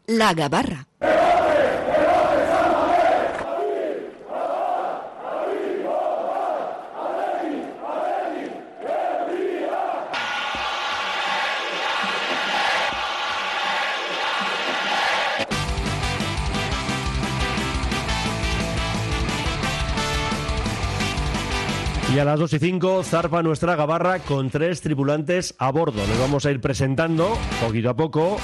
La Gabarra. Y a las 2:05 zarpa nuestra Gabarra con 3 tripulantes a bordo. Les vamos a ir presentando poquito a poco.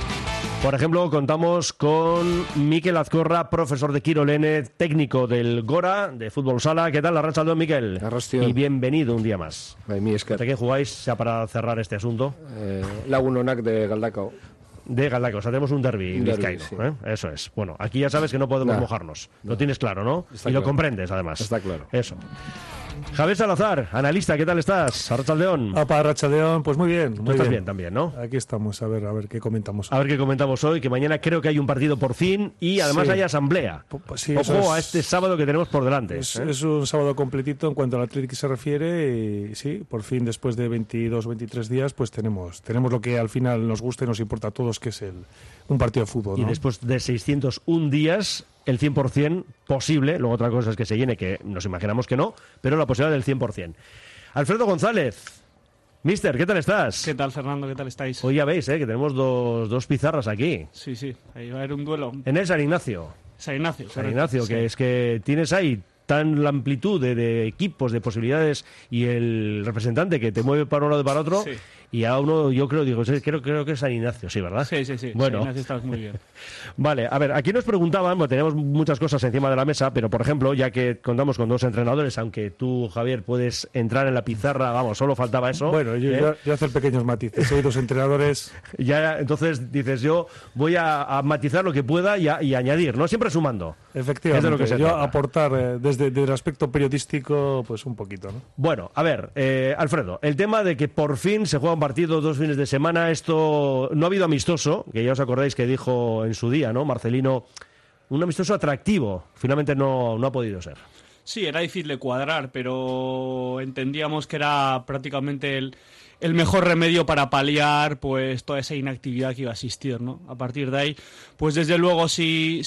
Por ejemplo, contamos con Mikel Azcorra, profesor de Kirolene, técnico del Gora, de Fútbol Sala. ¿Qué tal? Arratsaldeon, Mikel. Arratsaldeon. Y bienvenido un día más. ¿De qué jugáis ya para cerrar este asunto? Lagun Onak de Galdakao. De Galdakao, o sea, tenemos un derbi vizcaíno, sí. Eso es. Bueno, aquí ya sabes que no podemos mojarnos. Lo tienes claro, ¿no? Está y lo claro. comprendes, además. Está claro. Eso. Javier Salazar, analista, ¿qué tal estás? Arratsaldeon. Arratsaldeon, pues muy bien. Tú estás bien también, ¿no? Aquí estamos, a ver qué comentamos. A ver qué comentamos hoy, que mañana creo que hay un partido por fin y además Sí. hay asamblea. Pues sí, Ojo a este sábado que tenemos por delante. Es un sábado completito en cuanto al Atlético se refiere y sí, por fin después de 22, 23 días pues tenemos lo que al final nos gusta y nos importa a todos, que es un partido de fútbol, Y ¿no? después de 601 días, el 100% posible, luego otra cosa es que se llene, que nos imaginamos que no, pero la posibilidad del 100%. Alfredo González, mister, ¿qué tal estás? ¿Qué tal, Fernando? ¿Qué tal estáis? Hoy ya veis que tenemos dos pizarras aquí. Sí, ahí va a haber un duelo. En el San Ignacio. San Ignacio, San Ignacio, que es que tienes ahí tan la amplitud de equipos, de posibilidades y el representante que te mueve para un lado y para otro. Sí. Y a uno, yo creo que es San Ignacio, sí, ¿verdad? Sí. Bueno. San Ignacio estás muy bien. Vale, a ver, aquí nos preguntaban, bueno, tenemos muchas cosas encima de la mesa, pero por ejemplo, ya que contamos con 2 entrenadores, aunque tú, Javier, puedes entrar en la pizarra, vamos, solo faltaba eso. Bueno, yo hacer pequeños matices. Hay 2 entrenadores. Ya, entonces dices, yo voy a matizar lo que pueda y añadir, ¿no? Siempre sumando. Efectivamente, Es de lo que se yo trata. aportar desde el aspecto periodístico, pues un poquito, ¿no? Bueno, a ver, Alfredo, el tema de que por fin se juega un partido 2 fines de semana, esto no ha habido amistoso, que ya os acordáis que dijo en su día, ¿no? Marcelino, un amistoso atractivo, finalmente no ha podido ser. Sí, era difícil de cuadrar, pero entendíamos que era prácticamente el mejor remedio para paliar pues toda esa inactividad que iba a existir, ¿no? A partir de ahí, pues desde luego si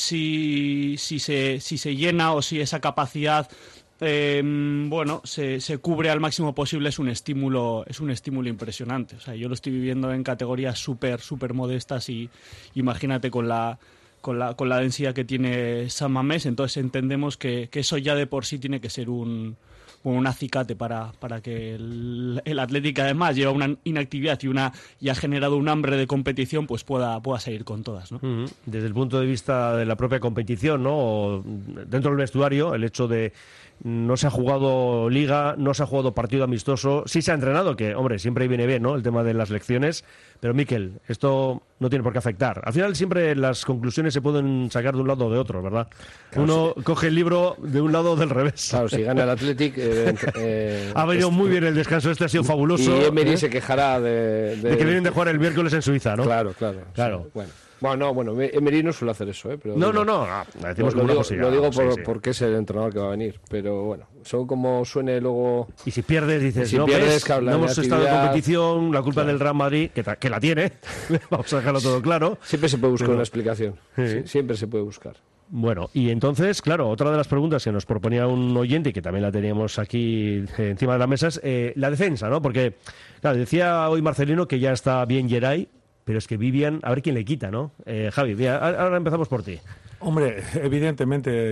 se llena o si esa capacidad se cubre al máximo posible, es un estímulo impresionante. O sea, yo lo estoy viviendo en categorías súper modestas y imagínate con la densidad que tiene San Mamés, entonces entendemos que eso ya de por sí tiene que ser un acicate para que el Atlético, además lleva una inactividad y ha generado un hambre de competición, pues pueda seguir con todas, ¿no? Desde el punto de vista de la propia competición, ¿no? O dentro del vestuario, el hecho de no se ha jugado liga, no se ha jugado partido amistoso, sí se ha entrenado, que, hombre, siempre viene bien, ¿no? El tema de las lecciones, pero Mikel, esto no tiene por qué afectar. Al final siempre las conclusiones se pueden sacar de un lado o de otro, ¿verdad? Claro, Uno coge el libro de un lado o del revés. Claro, si gana el Athletic... ha venido muy bien el descanso, ha sido fabuloso. Y Emery se quejará de que vienen de jugar el miércoles en Suiza, ¿no? Claro. Sí, bueno, Emery no suele hacer eso, pero... No, decimos como una posibilidad. Lo digo Sí. porque es el entrenador que va a venir, pero bueno, según como suene luego... Y si pierdes, dices, si pierdes, claro, no la hemos estado en negatividad... competición, la culpa Claro. del Real Madrid, que la tiene, vamos a dejarlo todo claro. Siempre se puede buscar una explicación, Sí. siempre se puede buscar. Bueno, y entonces, claro, otra de las preguntas que nos proponía un oyente, y que también la teníamos aquí encima de la mesa, es la defensa, ¿no? Porque, claro, decía hoy Marcelino que ya está bien Geray, pero es que Vivian, a ver quién le quita, ¿no? Javi, mira, ahora empezamos por ti. Hombre, evidentemente,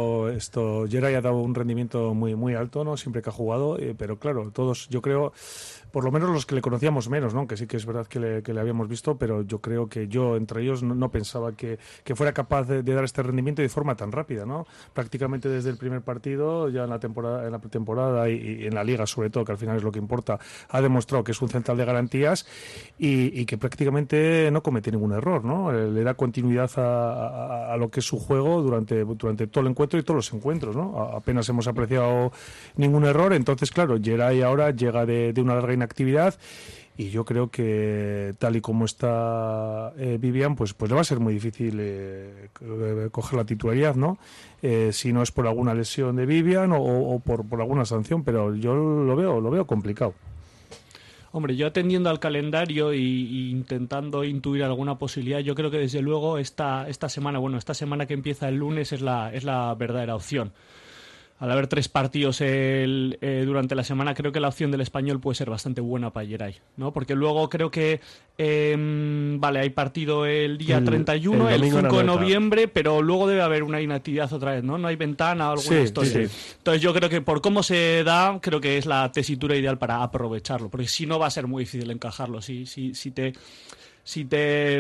Geray ha dado un rendimiento muy alto, ¿no? Siempre que ha jugado, pero claro, todos, yo creo, por lo menos los que le conocíamos menos, ¿no? Que sí que es verdad que le habíamos visto, pero yo creo que yo, entre ellos, no pensaba que fuera capaz de dar este rendimiento de forma tan rápida, ¿no? Prácticamente desde el primer partido, ya en la pretemporada y en la Liga, sobre todo, que al final es lo que importa, ha demostrado que es un central de garantías y que prácticamente no comete ningún error, ¿no? Le da continuidad a lo que es su juego durante todo el encuentro y todos los encuentros, ¿no? Apenas hemos apreciado ningún error, entonces, claro, Geray ahora llega de una larga inactividad y yo creo que tal y como está Vivian, pues le va a ser muy difícil coger la titularidad, ¿no? Si no es por alguna lesión de Vivian o por alguna sanción, pero yo lo veo complicado. Hombre, yo atendiendo al calendario y intentando intuir alguna posibilidad, yo creo que desde luego esta semana que empieza el lunes es la verdadera opción. Al haber 3 partidos durante la semana, creo que la opción del Español puede ser bastante buena para Geray, ¿no? Porque luego creo que hay partido el día 31, el 5 de noviembre, pero luego debe haber una inactividad otra vez, ¿no? No hay ventana o alguna historia. Sí. Entonces yo creo que por cómo se da, creo que es la tesitura ideal para aprovecharlo, porque si no va a ser muy difícil encajarlo. Si te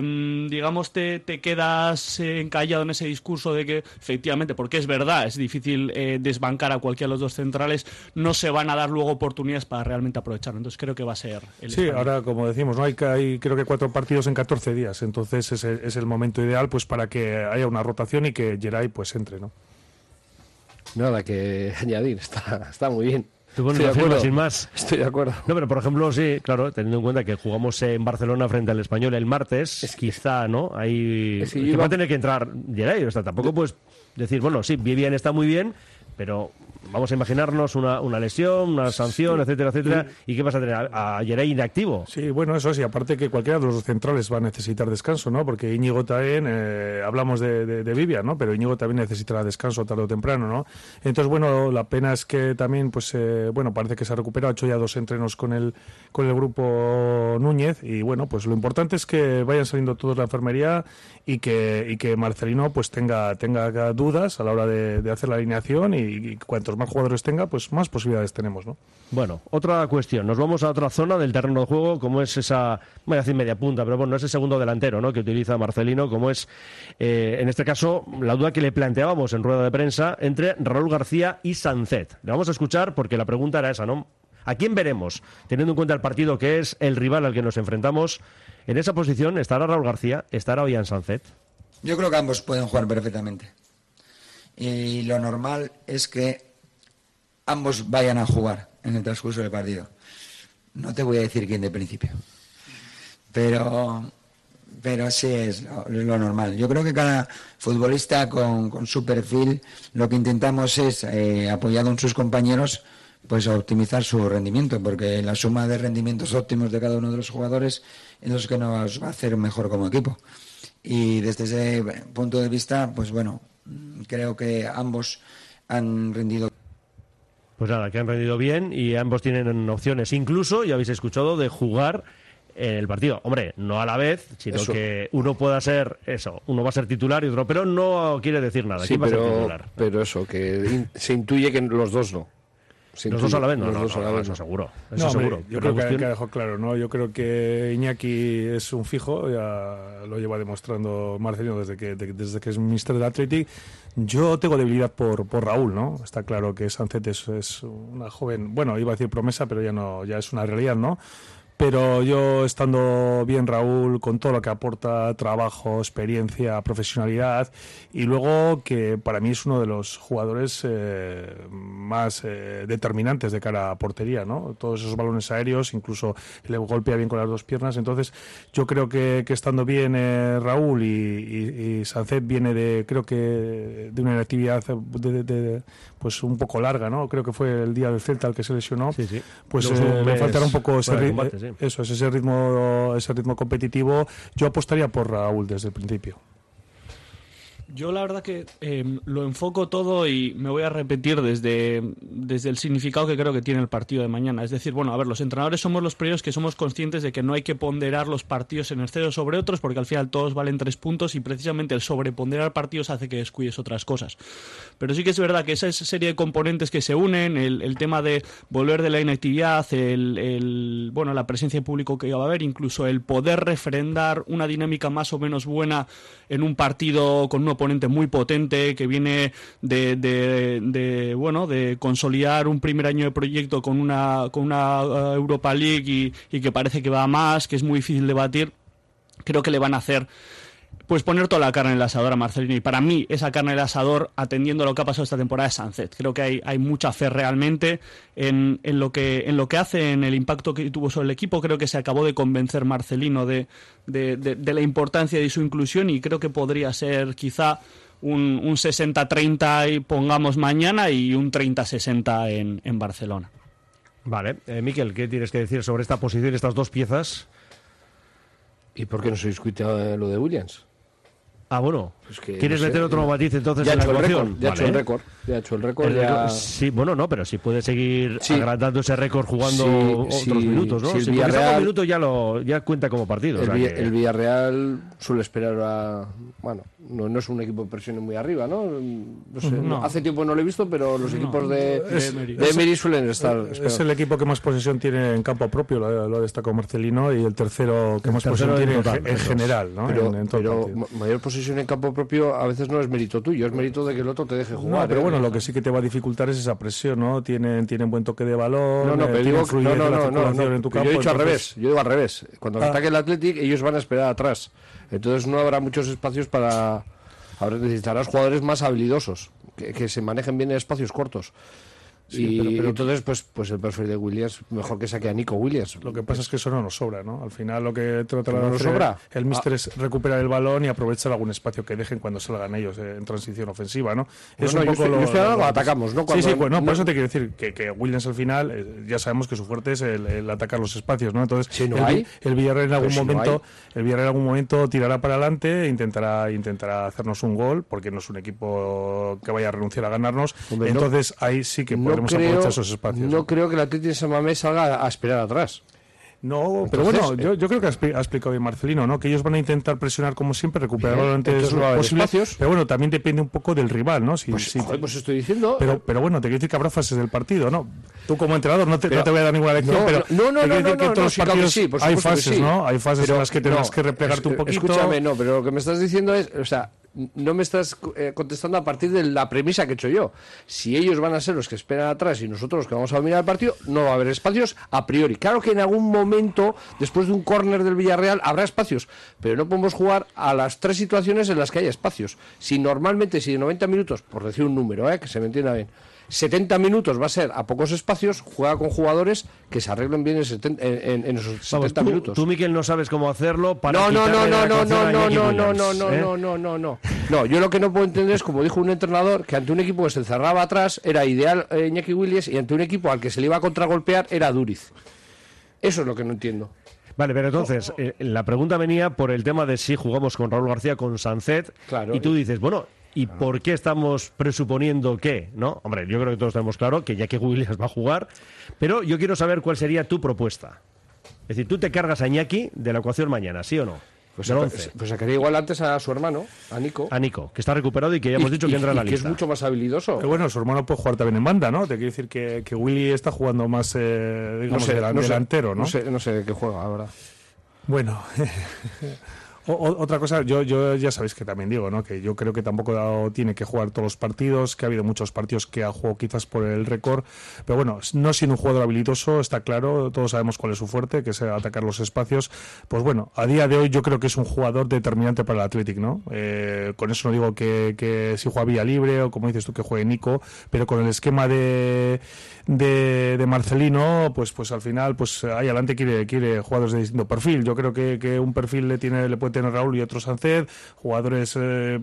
quedas encallado en ese discurso de que efectivamente, porque es verdad, es difícil desbancar a cualquiera de los dos centrales, no se van a dar luego oportunidades para realmente aprovecharlo. Entonces creo que va a ser el español. Ahora como decimos, ¿no? Hay creo que 4 partidos en 14 días, entonces es el momento ideal pues para que haya una rotación y que Geray pues entre, ¿no? Nada que añadir, está muy bien. Tú pones la firma sin más. Estoy de acuerdo. No, pero por ejemplo, sí, claro, teniendo en cuenta que jugamos en Barcelona frente al Español el martes, quizá, ¿no? Ahí va a tener que entrar Geray, o sea, tampoco puedes decir, bueno, sí, bien está muy bien, pero vamos a imaginarnos una lesión, una sanción, etcétera, etcétera, ¿y qué vas a tener? ¿A Geray inactivo? Sí, bueno, eso sí, aparte que cualquiera de los centrales va a necesitar descanso, ¿no? Porque Íñigo también, hablamos de Vivian, ¿no? Pero Íñigo también necesitará descanso tarde o temprano, ¿no? Entonces, bueno, la pena es que también, pues, parece que se ha recuperado, ha hecho ya 2 entrenos con el grupo Núñez, y bueno, pues lo importante es que vayan saliendo todos de la enfermería y que Marcelino, pues, tenga dudas a la hora de hacer la alineación, y cuantos más jugadores tenga, pues más posibilidades tenemos, ¿no? Bueno, otra cuestión. Nos vamos a otra zona del terreno de juego, como es esa, voy a decir media punta, pero bueno, ese segundo delantero, ¿no?, que utiliza Marcelino, como es, en este caso, la duda que le planteábamos en rueda de prensa entre Raúl García y Sancet. Le vamos a escuchar porque la pregunta era esa, ¿no? ¿A quién veremos? Teniendo en cuenta el partido que es el rival al que nos enfrentamos, en esa posición, ¿estará Raúl García? ¿Estará Ollán Sancet? Yo creo que ambos pueden jugar perfectamente. Y lo normal es que ambos vayan a jugar en el transcurso del partido. No te voy a decir quién de principio, pero sí es lo normal. Yo creo que cada futbolista con su perfil, lo que intentamos es, apoyado en sus compañeros, pues optimizar su rendimiento, porque la suma de rendimientos óptimos de cada uno de los jugadores es lo que nos va a hacer mejor como equipo. Y desde ese punto de vista, pues bueno, creo que ambos han rendido. Pues nada, que han rendido bien y ambos tienen opciones, incluso, ya habéis escuchado, de jugar en el partido. Hombre, no a la vez, sino que uno pueda ser uno va a ser titular y otro, pero no quiere decir nada. Sí, ¿Quién va a ser titular? Pero eso, que se intuye que los dos no. ¿Los dos a la vez? No, eso seguro. Eso seguro. Yo creo que ha dejado claro, ¿no? Yo creo que Iñaki es un fijo, ya lo lleva demostrando Marcelino desde que es Mister del Athletic. Yo tengo debilidad por Raúl, ¿no? Está claro que Sancet es una joven, bueno, iba a decir promesa, pero ya es una realidad, ¿no? Pero yo, estando bien Raúl, con todo lo que aporta, trabajo, experiencia, profesionalidad, y luego que para mí es uno de los jugadores más determinantes de cara a portería, ¿no? Todos esos balones aéreos, incluso le golpea bien con las 2 piernas. Entonces yo creo que estando bien Raúl y Sancet viene creo que de una actividad pues un poco larga, ¿no? Creo que fue el día del Celta el que se lesionó. Sí. Pues le faltará un poco ese ritmo competitivo. Yo apostaría por Raúl desde el principio. Yo la verdad que lo enfoco todo y me voy a repetir desde el significado que creo que tiene el partido de mañana. Es decir, bueno, a ver, los entrenadores somos los primeros que somos conscientes de que no hay que ponderar los partidos en exceso sobre otros, porque al final todos valen 3 puntos y precisamente el sobreponderar partidos hace que descuides otras cosas. Pero sí que es verdad que esa serie de componentes que se unen, el tema de volver de la inactividad, la presencia de público que va a haber, incluso el poder refrendar una dinámica más o menos buena en un partido con un oponente muy potente que viene de consolidar un primer año de proyecto con una Europa League y que parece que va a más, que es muy difícil de batir. Creo que le van a hacer pues poner toda la carne en el asador a Marcelino, y para mí esa carne en el asador, atendiendo a lo que ha pasado esta temporada, es Sancet. Creo que hay mucha fe realmente en lo que hace, en el impacto que tuvo sobre el equipo. Creo que se acabó de convencer Marcelino de la importancia de su inclusión, y creo que podría ser quizá un 60-30 y pongamos mañana, y un 30-60 en Barcelona. Vale, Miquel, ¿qué tienes que decir sobre esta posición, estas dos piezas? ¿Y por qué no se discute lo de Williams? Ah, bueno. Pues que, ¿Quieres no sé, meter otro matiz entonces ya en la ha hecho el ecuación? récord, ya ha hecho Vale. el récord. Ya ha hecho el récord. El ya- récord, sí, bueno, no, pero si puede seguir Sí. agrandando ese récord jugando Sí, otros sí, minutos, ¿no? sí, el Si porque está Villarreal- un minuto ya cuenta como partido. o sea que- El Villarreal suele esperar a... Bueno, no es un equipo de presión muy arriba, ¿no? No sé, No. hace tiempo no lo he visto, pero los equipos de Emery. Emery suelen estar... Es esperando. el equipo que más posesión tiene en campo propio, lo ha destacado Marcelino, y el tercero que El más tercero posesión en tiene total, en eso es. general, ¿no? Pero, en todo el pero partido. mayor posesión en campo propio a veces no es mérito tuyo, es mérito de que el otro te deje jugar. No, pero bueno, lo que sí que te va a dificultar es esa presión, ¿no? Tienen buen toque de balón, No, pero tienen digo, fluidez de la circulación en tu pero campo. yo he dicho al entonces- revés, yo digo al revés. Cuando ataque el Athletic, ellos van a esperar atrás. Entonces no habrá muchos espacios para... Ahora necesitarás jugadores más habilidosos, que se manejen bien en espacios cortos. Sí, y pero- entonces, pues el perfil de Williams, mejor que saque a Nico Williams. Lo que pasa es que eso no nos sobra, ¿no? Al final lo que trata ¿No de nos hacer sobra? el míster es recuperar el balón y aprovechar algún espacio que dejen cuando salgan ellos en transición ofensiva, ¿no? Es No, un yo poco estoy hablando cuando atacamos, ¿no? Sí, Cuando- sí, pues no, no- por eso te quiero decir que Williams al final ya sabemos que su fuerte es el atacar los espacios, ¿no? Entonces Si no el, hay. el Villarreal en algún si no momento, el Villarreal en algún momento tirará para adelante e intentará hacernos un gol, porque no es un equipo que vaya a renunciar a ganarnos. Hombre, no- Entonces ahí sí que podremos aprovechar esos espacios. no creo que el Athletic de San Mamés salga a esperar atrás. No, pero Entonces, bueno, yo creo que ha explicado bien Marcelino, ¿no? Que ellos van a intentar presionar como siempre, recuperar Bien, lo antes entonces no va a haber posible. espacios. Pero bueno, también depende un poco del rival, ¿no? Joder, pues estoy diciendo... pero bueno, te quiero decir que habrá fases del partido, ¿no? Tú como entrenador no te Pero- voy a dar ninguna lección, No, pero no, te quiero decir que en todos los sí, claro que partidos sí, por hay supuesto que fases, sí. ¿no? Hay fases Pero en las que tendrás no, que replegarte un poquito. Escúchame, no, pero lo que me estás diciendo es, o sea, no me estás contestando a partir de la premisa que he hecho yo. Si ellos van a ser los que esperan atrás y nosotros los que vamos a dominar el partido, no va a haber espacios a priori. Claro que en algún momento, después de un córner del Villarreal, habrá espacios, pero no podemos jugar a las tres situaciones en las que haya espacios. Si normalmente, si de 90 minutos, por decir un número, que se me entienda bien, 70 minutos va a ser a pocos espacios, juega con jugadores que se arreglen bien en esos 70 Vamos, minutos. tú, Miquel, no sabes cómo hacerlo para No, quitarle la ecuación a Iñaki no. Williams, ¿eh? No, yo lo que no puedo entender es, como dijo un entrenador, que ante un equipo que se encerraba atrás era ideal Iñaki Williams y ante un equipo al que se le iba a contragolpear era Duriz. Eso es lo que no entiendo. Vale, pero entonces, la pregunta venía por el tema de si jugamos con Raúl García, con Sancet, Claro, y tú dices, bueno, ¿y por qué estamos presuponiendo que? ¿No? Hombre, yo creo que todos tenemos claro que Iñaki Williams va a jugar, pero yo quiero saber cuál sería tu propuesta. Es decir, tú te cargas a Iñaki de la ecuación mañana, ¿sí o no? Pues, Del 11. pues sacaría igual antes a su hermano, a Nico. A Nico, que está recuperado y que ya hemos dicho que entra en la que lista. es mucho más habilidoso. Que bueno, su hermano puede jugar también en banda, ¿no? Te quiero decir que Willy está jugando más, digamos, delantero, ¿no? No sé de qué juega, la verdad. Bueno, otra cosa, yo ya sabéis que también digo, ¿no? Que yo creo que tampoco tiene que jugar todos los partidos, que ha habido muchos partidos que ha jugado quizás por el récord, pero bueno, no siendo un jugador habilidoso, está claro, todos sabemos cuál es su fuerte, que es atacar los espacios. Pues bueno, a día de hoy yo creo que es un jugador determinante para el Athletic, ¿no? Con eso no digo que si juega vía libre o como dices tú que juegue Nico, pero con el esquema de Marcelino, pues al final, pues ahí adelante quiere jugadores de distinto perfil. Yo creo que un perfil le puede tener Raúl y otro Sancet, jugadores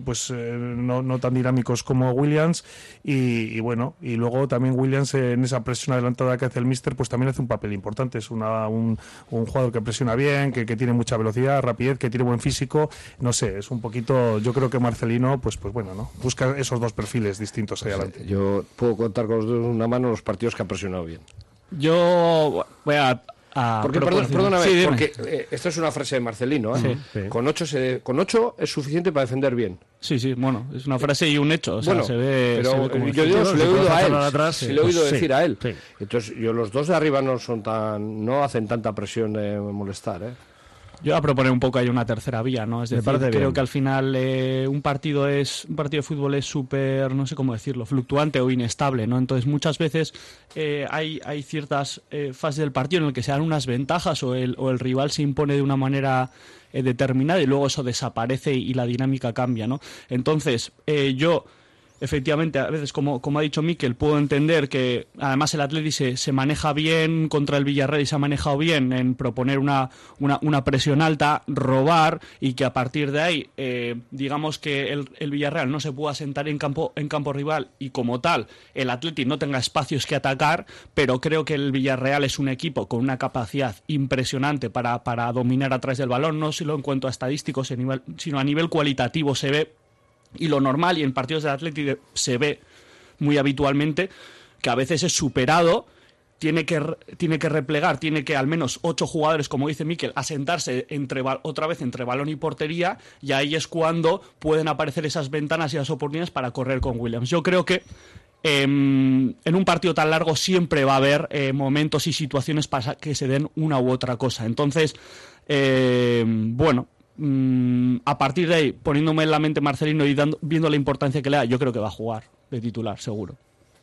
no tan dinámicos como Williams y bueno, y luego también Williams en esa presión adelantada que hace el míster, pues también hace un papel importante. Es un jugador que presiona bien, que tiene mucha velocidad, rapidez, que tiene buen físico. No sé, es un poquito, yo creo que Marcelino, pues bueno, ¿no? Busca esos dos perfiles distintos ahí adelante. Yo puedo contar con los dedos de una mano los partidos que ha presionado bien. Yo voy a Porque, proponer- perdóname, Sí, dime. porque esta es una frase de Marcelino. Sí. Con 8 es suficiente para defender bien. Sí, bueno, es una frase y un hecho. O sea, Bueno, se ve, pero se ve como yo digo, efectivo. se lo he oído a él. atrás, Se lo he oído pues sí, decir a él. sí. Entonces, los dos de arriba no hacen tanta presión de molestar, ¿eh? Yo voy a proponer un poco ahí una tercera vía, ¿no? Es Me decir, parece creo bien. que al final un partido de fútbol es súper, no sé cómo decirlo, fluctuante o inestable, ¿no? Entonces muchas veces hay ciertas fases del partido en las que se dan unas ventajas o el rival se impone de una manera determinada y luego eso desaparece y la dinámica cambia, ¿no? Entonces yo efectivamente, a veces, como ha dicho Mikel, puedo entender que además el Atleti se maneja bien contra el Villarreal y se ha manejado bien en proponer una presión alta, robar, y que a partir de ahí, digamos que el Villarreal no se pueda asentar en campo rival y como tal el Atleti no tenga espacios que atacar, pero creo que el Villarreal es un equipo con una capacidad impresionante para dominar a través del balón, no solo en cuanto a estadísticos, sino a nivel cualitativo se ve. Y lo normal, y en partidos del Atleti se ve muy habitualmente, que a veces es superado, tiene que replegar, tiene que al menos 8 jugadores, como dice Mikel, asentarse otra vez entre balón y portería, y ahí es cuando pueden aparecer esas ventanas y las oportunidades para correr con Williams. Yo creo que en un partido tan largo siempre va a haber momentos y situaciones para que se den una u otra cosa. Entonces, bueno... a partir de ahí, poniéndome en la mente Marcelino y viendo la importancia que le da, yo creo que va a jugar de titular, seguro.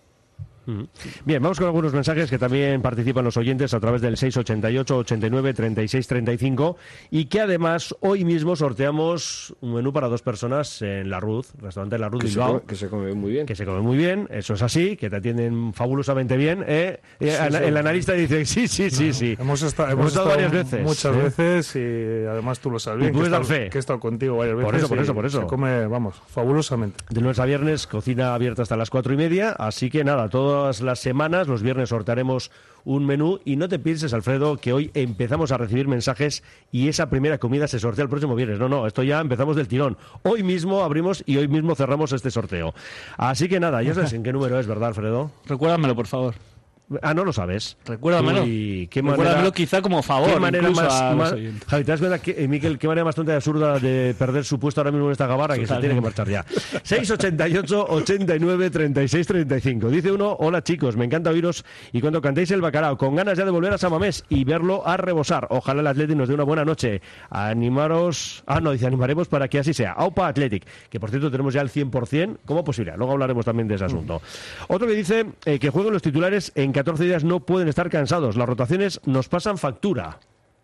Bien, vamos con algunos mensajes que también participan los oyentes a través del 688 89 36 35 y que además hoy mismo sorteamos un menú para 2 personas en La Ruz, restaurante La Ruz Bilbao. Que se come muy bien. Que se come muy bien, eso es así, que te atienden fabulosamente bien. El analista dice, sí. Hemos estado varias veces. Muchas veces y además tú lo sabes bien. Y puedes dar fe. Que he estado contigo varias veces. Por eso. Se come, fabulosamente. De lunes a viernes, cocina abierta hasta las 4:30, así que nada, todas las semanas, los viernes sortearemos un menú y no te pienses, Alfredo, que hoy empezamos a recibir mensajes y esa primera comida se sortea el próximo viernes. No, esto ya empezamos del tirón. Hoy mismo abrimos y hoy mismo cerramos este sorteo. Así que nada, ya sabes en qué número es, ¿verdad, Alfredo? Recuérdamelo, por favor. Ah, no lo sabes. Recuérdamelo. Recuérdamelo quizá como favor. ¿Qué manera más Javi, ¿te das cuenta, Mikel, qué manera más tonta y absurda de perder su puesto ahora mismo en esta gabarra? Que se tiene que marchar ya. 688 89 36 35. Dice uno, hola chicos, me encanta oíros y cuando cantéis el bacalao, con ganas ya de volver a San Mamés y verlo a rebosar. Ojalá el Athletic nos dé una buena noche. Animaremos para que así sea. Aupa Athletic, que por cierto tenemos ya el 100% como posibilidad. Luego hablaremos también de ese asunto. Otro que dice que jueguen los titulares en 14 días no pueden estar cansados. Las rotaciones nos pasan factura.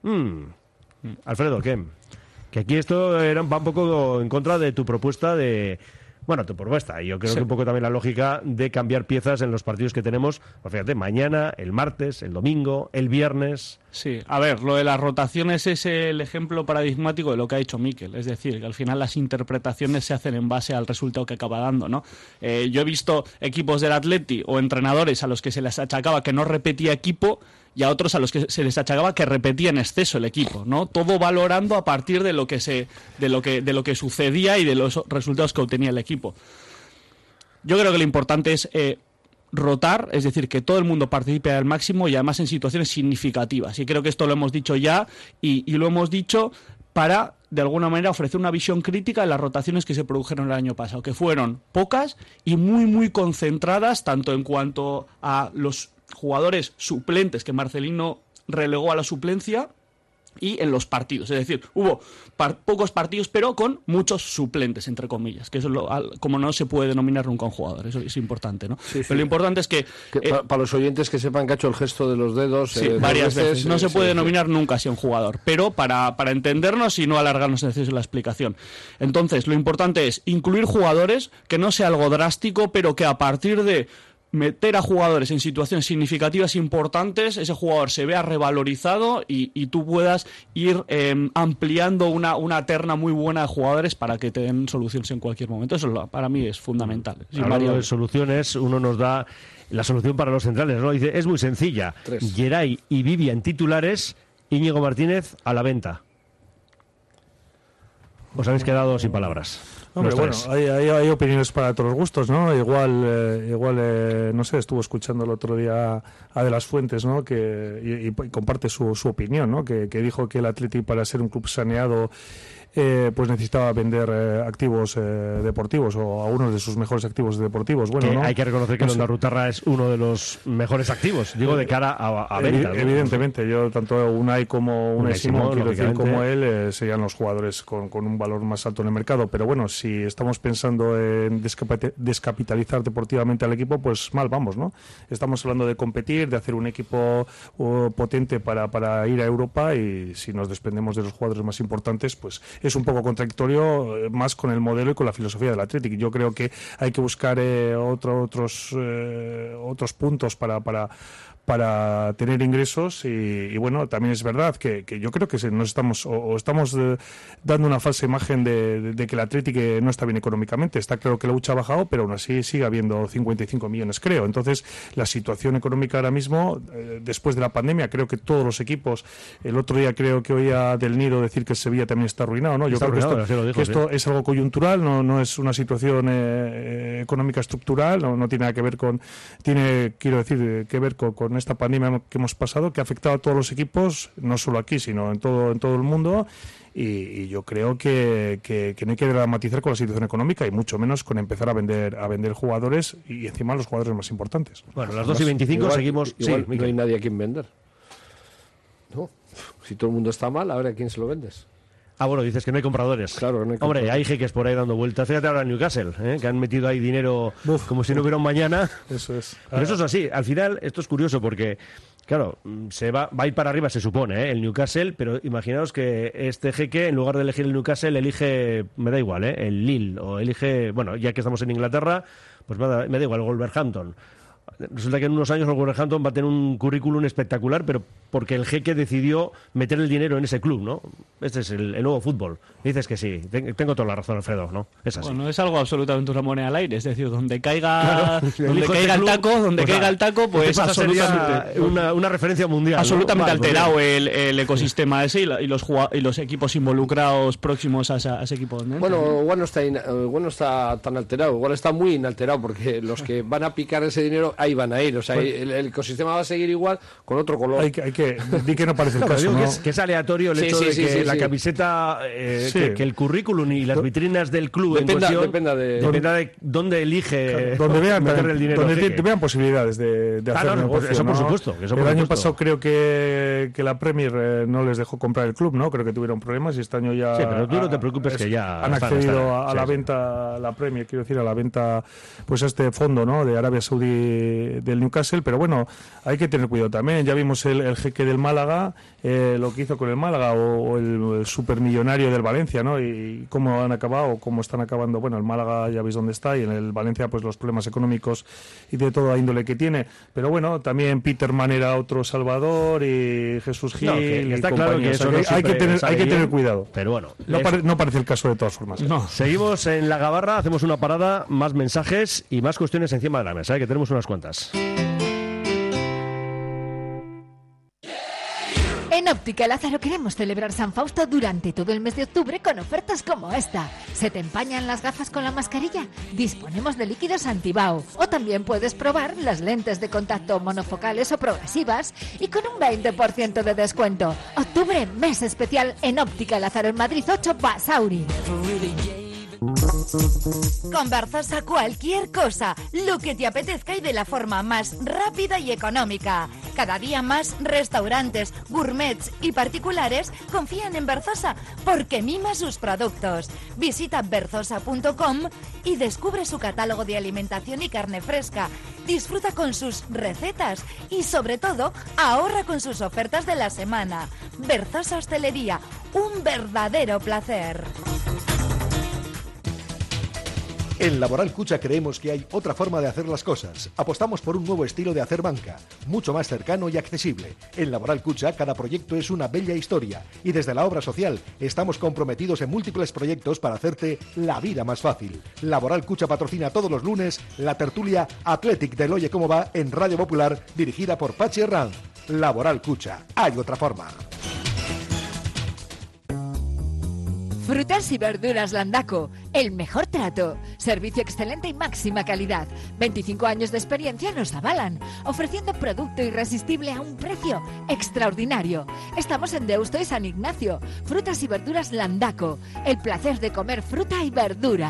Alfredo, ¿qué? Que aquí esto va un poco en contra de tu propuesta de... Bueno, tu propuesta. Y yo creo que un poco también la lógica de cambiar piezas en los partidos que tenemos. Pues fíjate, mañana, el martes, el domingo, el viernes... Sí, a ver, lo de las rotaciones es el ejemplo paradigmático de lo que ha dicho Mikel, es decir, que al final las interpretaciones se hacen en base al resultado que acaba dando, ¿no? Yo he visto equipos del Atleti o entrenadores a los que se les achacaba que no repetía equipo y a otros a los que se les achacaba que repetía en exceso el equipo, ¿no? Todo valorando a partir de lo que sucedía y de los resultados que obtenía el equipo. Yo creo que lo importante es rotar, es decir, que todo el mundo participe al máximo y además en situaciones significativas. Y creo que esto lo hemos dicho ya y lo hemos dicho para, de alguna manera, ofrecer una visión crítica de las rotaciones que se produjeron el año pasado, que fueron pocas y muy, muy concentradas, tanto en cuanto a los jugadores suplentes que Marcelino relegó a la suplencia y en los partidos, es decir, hubo pocos partidos pero con muchos suplentes, entre comillas, que eso es como no se puede denominar nunca un jugador, eso es importante, ¿no? Sí. Pero lo importante es que para los oyentes que sepan que ha hecho el gesto de los dedos varias veces, no se puede denominar nunca así un jugador, pero para entendernos y no alargarnos en exceso la explicación. Entonces, lo importante es incluir jugadores, que no sea algo drástico, pero que a partir de meter a jugadores en situaciones significativas importantes, ese jugador se vea revalorizado y tú puedas ir ampliando una terna muy buena de jugadores para que te den soluciones en cualquier momento. Eso para mí es fundamental. Hablando de soluciones, uno nos da la solución para los centrales, ¿no? Dice, es muy sencilla. 3. Geray y Vivian titulares, Íñigo Martínez a la venta. Os habéis quedado sin palabras. Hombre, bueno, hay opiniones para todos los gustos, ¿no? Igual no sé, estuvo escuchando el otro día a De las Fuentes, ¿no? Y comparte su opinión, ¿no? Que dijo que el Athletic, para ser un club saneado, pues necesitaba vender activos deportivos o algunos de sus mejores activos deportivos. Bueno, ¿no? Hay que reconocer que Ondarrutarra es uno de los mejores activos, digo, de cara a venta, ¿no? Evidentemente, yo tanto Unai como Unai Simón, quiero decir, lógicamente, como él, serían los jugadores con un valor más alto en el mercado. Pero bueno, si estamos pensando en descapitalizar deportivamente al equipo, pues mal vamos, ¿no? Estamos hablando de competir, de hacer un equipo potente para ir a Europa, y si nos desprendemos de los jugadores más importantes, pues es un poco contradictorio más con el modelo y con la filosofía del Athletic. Yo creo que hay que buscar otros puntos para tener ingresos y bueno, también es verdad que yo creo que nos estamos dando una falsa imagen de que el Athletic no está bien económicamente. Está claro que la hucha ha bajado, pero aún así sigue habiendo 55 millones, creo. Entonces, la situación económica ahora mismo, después de la pandemia, creo que todos los equipos, el otro día creo que oía Del Niro decir que el Sevilla también está arruinado, ¿no? Yo creo que esto es algo coyuntural, no es una situación económica estructural, no tiene nada que ver que ver con esta pandemia que hemos pasado, que ha afectado a todos los equipos, no solo aquí, sino en todo el mundo. Y yo creo que no hay que dramatizar con la situación económica y mucho menos con empezar a vender jugadores y encima los jugadores más importantes. Bueno, las 2:25 seguimos. Igual Sí, no hay nadie a quien vender. No, si todo el mundo está mal, ahora ¿a quién se lo vendes? Bueno, dices que no hay compradores. Claro, no hay Hombre, compradores. hay jeques por ahí dando vueltas. Fíjate ahora en Newcastle, que han metido ahí dinero como si no hubiera un mañana. Eso es. Pero eso es así. Al final, esto es curioso porque, claro, va a ir para arriba, se supone, el Newcastle, pero imaginaos que este jeque, en lugar de elegir el Newcastle, elige, me da igual, el Lille, o elige, bueno, ya que estamos en Inglaterra, pues me da igual, el Wolverhampton. Resulta que en unos años el Wolverhampton va a tener un currículum espectacular, pero porque el jeque decidió meter el dinero en ese club, ¿no? Este es el nuevo fútbol. Dices que sí, tengo toda la razón, Alfredo, ¿no? Es así. Bueno, es algo absolutamente una moneda al aire, es decir, donde caiga, Claro, donde caiga el taco, caiga el taco, pues absolutamente una referencia mundial. absolutamente ¿no? Vale, alterado el ecosistema ese y los equipos involucrados próximos a ese equipo. ¿No? Bueno, igual no está tan alterado, igual está muy inalterado, porque los que van a picar ese dinero ahí van a ir. O sea, el ecosistema va a seguir igual con otro color. Di que no parece el No, pero caso, digo ¿no? que es aleatorio el hecho de que la camiseta, que el currículum y las vitrinas del club Dependa dependa de dónde elige donde vean meter el dinero. donde vean posibilidades de hacer negocio, eso por ¿no? supuesto. El año pasado creo que la Premier no les dejó comprar el club, ¿no? Creo que tuvieron problemas y este año ya... Sí, pero tú no te preocupes que ya han están, accedido a la sí. venta, la Premier, quiero decir, a la venta, pues a este fondo, ¿no? De Arabia Saudí del Newcastle, pero bueno, hay que tener cuidado también. Ya vimos el jeque del Málaga, lo que hizo con el Málaga, o el supermillonario del Valencia, ¿no? Y cómo han acabado, cómo están acabando. Bueno, el Málaga ya veis dónde está, y en el Valencia pues los problemas económicos y de toda índole que tiene. Pero bueno, también Peterman era otro salvador, y Jesús Gil, que está y claro que eso no hay que sale tener bien, cuidado. pero bueno, No parece el caso de todas formas. No. seguimos en la gabarra, hacemos una parada, más mensajes y más cuestiones encima de la mesa, que tenemos unas cuantas. En Óptica Lázaro queremos celebrar San Fausto durante todo el mes de octubre con ofertas como esta. ¿Se te empañan las gafas con la mascarilla? Disponemos de líquidos antibao. O también puedes probar las lentes de contacto monofocales o progresivas y con un 20% de descuento. Octubre, mes especial en Óptica Lázaro en Madrid 8 Basauri. Con Berzosa cualquier cosa, lo que te apetezca y de la forma más rápida y económica. Cada día más restaurantes, gourmets y particulares confían en Berzosa porque mima sus productos. Visita berzosa.com y descubre su catálogo de alimentación y carne fresca. Disfruta con sus recetas y sobre todo ahorra con sus ofertas de la semana. Berzosa Hostelería, un verdadero placer. En Laboral Cucha creemos que hay otra forma de hacer las cosas. Apostamos por un nuevo estilo de hacer banca, mucho más cercano y accesible. En Laboral Cucha cada proyecto es una bella historia y desde la obra social estamos comprometidos en múltiples proyectos para hacerte la vida más fácil. Laboral Cucha patrocina todos los lunes la tertulia Athletic del Oye Cómo Va en Radio Popular, dirigida por Pachi Herranz. Laboral Cucha, hay otra forma. Frutas y verduras Landaco, el mejor trato, servicio excelente y máxima calidad. 25 años de experiencia nos avalan, ofreciendo producto irresistible a un precio extraordinario. Estamos en Deusto y San Ignacio. Frutas y verduras Landaco, el placer de comer fruta y verdura.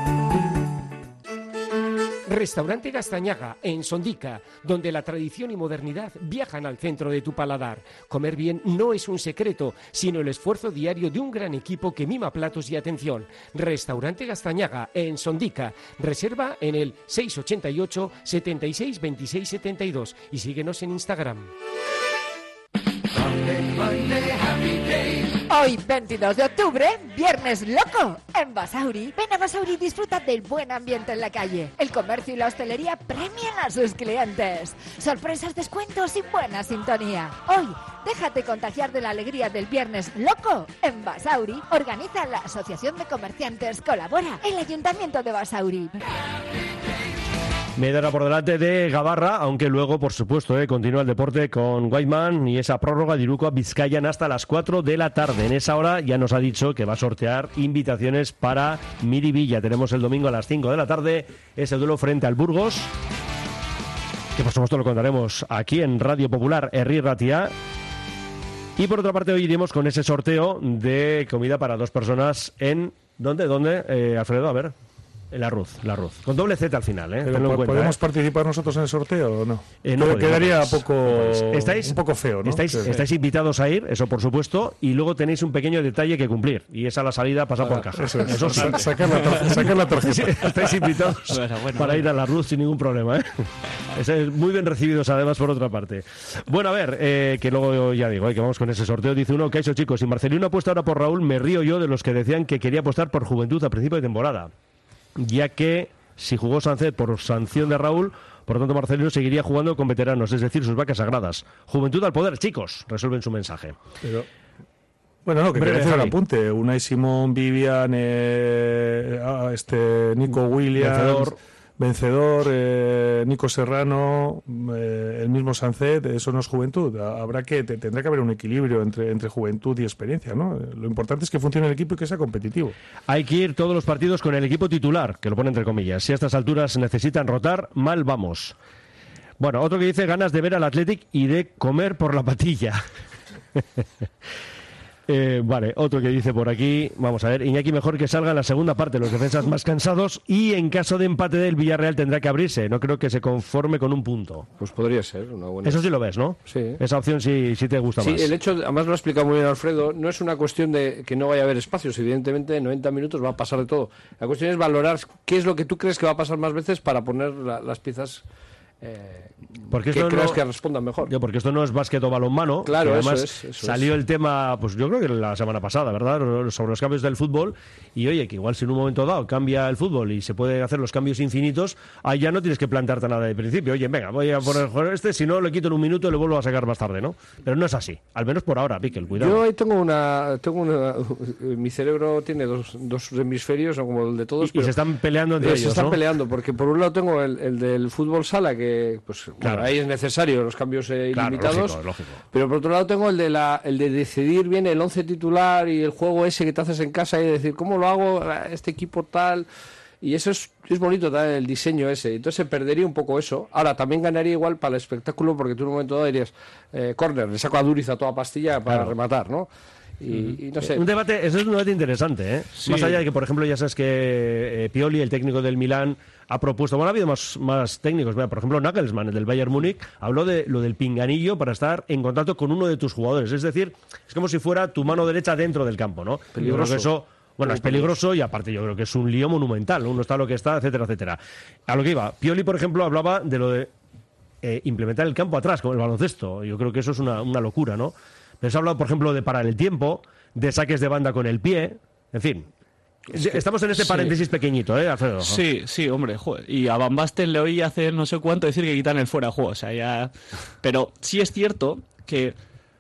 Restaurante Gastañaga, en Sondica, donde la tradición y modernidad viajan al centro de tu paladar. Comer bien no es un secreto, sino el esfuerzo diario de un gran equipo que mima platos y atención. Restaurante Gastañaga, en Sondica. Reserva en el 688 76 26 72 y síguenos en Instagram. Hoy, 22 de octubre, Viernes Loco en Basauri. Ven a Basauri y disfruta del buen ambiente en la calle. El comercio y la hostelería premian a sus clientes. Sorpresas, descuentos y buena sintonía. Hoy, déjate contagiar de la alegría del Viernes Loco en Basauri. Organiza la Asociación de Comerciantes. Colabora el Ayuntamiento de Basauri. Media hora por delante de Gabarra, aunque luego, por supuesto, continúa el deporte con Whiteman y esa prórroga de Iruko a Vizcayan hasta las 4 de la tarde. En esa hora ya nos ha dicho que va a sortear invitaciones para Miribilla. Tenemos el domingo a las 5 de la tarde ese duelo frente al Burgos, que por supuesto lo contaremos aquí en Radio Popular Herri Ratia. Y por otra parte hoy iremos con ese sorteo de comida para 2 personas en... ¿Dónde? Alfredo, a ver... La Ruz. Con doble Z al final, ¿eh? Pero ¿podemos participar nosotros en el sorteo o no? No quedaría un poco feo, ¿no? Estáis invitados a ir, eso por supuesto, y luego tenéis un pequeño detalle que cumplir, y es a la salida pasar por caja. Eso sí. Sacar la tarjeta. Estáis invitados para ir a La Ruz sin ningún problema, ¿eh? Estáis muy bien recibidos, además, por otra parte. Bueno, a ver, que luego ya digo, que vamos con ese sorteo. Dice uno, que ha hecho, chicos, si Marcelino apuesta ahora por Raúl, me río yo de los que decían que quería apostar por Juventud a principio de temporada, ya que si jugó Sánchez por sanción de Raúl, por lo tanto Marcelino seguiría jugando con veteranos, es decir, sus vacas sagradas. Juventud al poder, chicos, resuelven su mensaje. Pero, bueno, no, que quería hacer el apunte. Unai Simón, Vivian, Nico Williams, vencedor, Nico Serrano, el mismo Sánchez. Eso no es juventud. Tendrá que haber un equilibrio entre juventud y experiencia, ¿no? Lo importante es que funcione el equipo y que sea competitivo. Hay que ir todos los partidos con el equipo titular, que lo pone entre comillas. Si a estas alturas necesitan rotar, mal vamos. Bueno, otro que dice ganas de ver al Athletic y de comer por la patilla. Vale, otro que dice por aquí, vamos a ver, Iñaki mejor que salga en la segunda parte, los defensas más cansados, y en caso de empate del Villarreal tendrá que abrirse, no creo que se conforme con un punto. Pues podría ser una buena... Eso sí lo ves, ¿no? Sí. Esa opción sí te gusta más. Sí, el hecho, además lo ha explicado muy bien Alfredo, no es una cuestión de que no vaya a haber espacios, evidentemente en 90 minutos va a pasar de todo. La cuestión es valorar qué es lo que tú crees que va a pasar más veces para poner las piezas... porque ¿qué crees que respondan mejor? Porque esto no es básquet o balonmano. Claro, además eso salió el tema, pues yo creo que la semana pasada, ¿verdad? Sobre los cambios del fútbol. Y oye, que igual si en un momento dado cambia el fútbol y se pueden hacer los cambios infinitos, ahí ya no tienes que plantarte nada de principio. Oye, venga, voy a poner si no le quito en un minuto y le vuelvo a sacar más tarde, ¿no? Pero no es así, al menos por ahora, Piquel, cuidado. Yo ahí tengo una mi cerebro tiene dos hemisferios, son como el de todos. Y se están peleando entre ellos, se están peleando, porque por un lado tengo el del fútbol sala, que pues claro, ahí es necesario los cambios ilimitados, lógico. Pero por otro lado tengo el de decidir bien el 11 titular y el juego ese que te haces en casa y decir, ¿cómo lo hago? Este equipo tal... Y eso es bonito también, el diseño ese. Entonces se perdería un poco eso. Ahora, también ganaría igual para el espectáculo, porque tú en un momento dado dirías, córner, le saco a Duriz a toda pastilla para rematar, ¿no? Y no sé. Eso es un debate interesante, ¿eh? Sí. Más allá de que, por ejemplo, ya sabes que Pioli, el técnico del Milán, ha propuesto, bueno, ha habido más técnicos. Mira, por ejemplo, Nagelsmann, el del Bayern Múnich, habló de lo del pinganillo para estar en contacto con uno de tus jugadores. Es decir, es como si fuera tu mano derecha dentro del campo, ¿no? Peligroso. Yo creo que eso... Bueno, es peligroso y aparte yo creo que es un lío monumental, ¿no? Uno está lo que está, etcétera, etcétera. A lo que iba, Pioli, por ejemplo, hablaba de lo de implementar el campo atrás, como el baloncesto. Yo creo que eso es una locura, ¿no? Pero se ha hablado, por ejemplo, de parar el tiempo, de saques de banda con el pie, en fin. Estamos en este paréntesis pequeñito, Alfredo? Sí, hombre, joder. Y a Van Basten le oí hace no sé cuánto decir que quitan el fuera de juego, o sea, ya... Pero sí es cierto que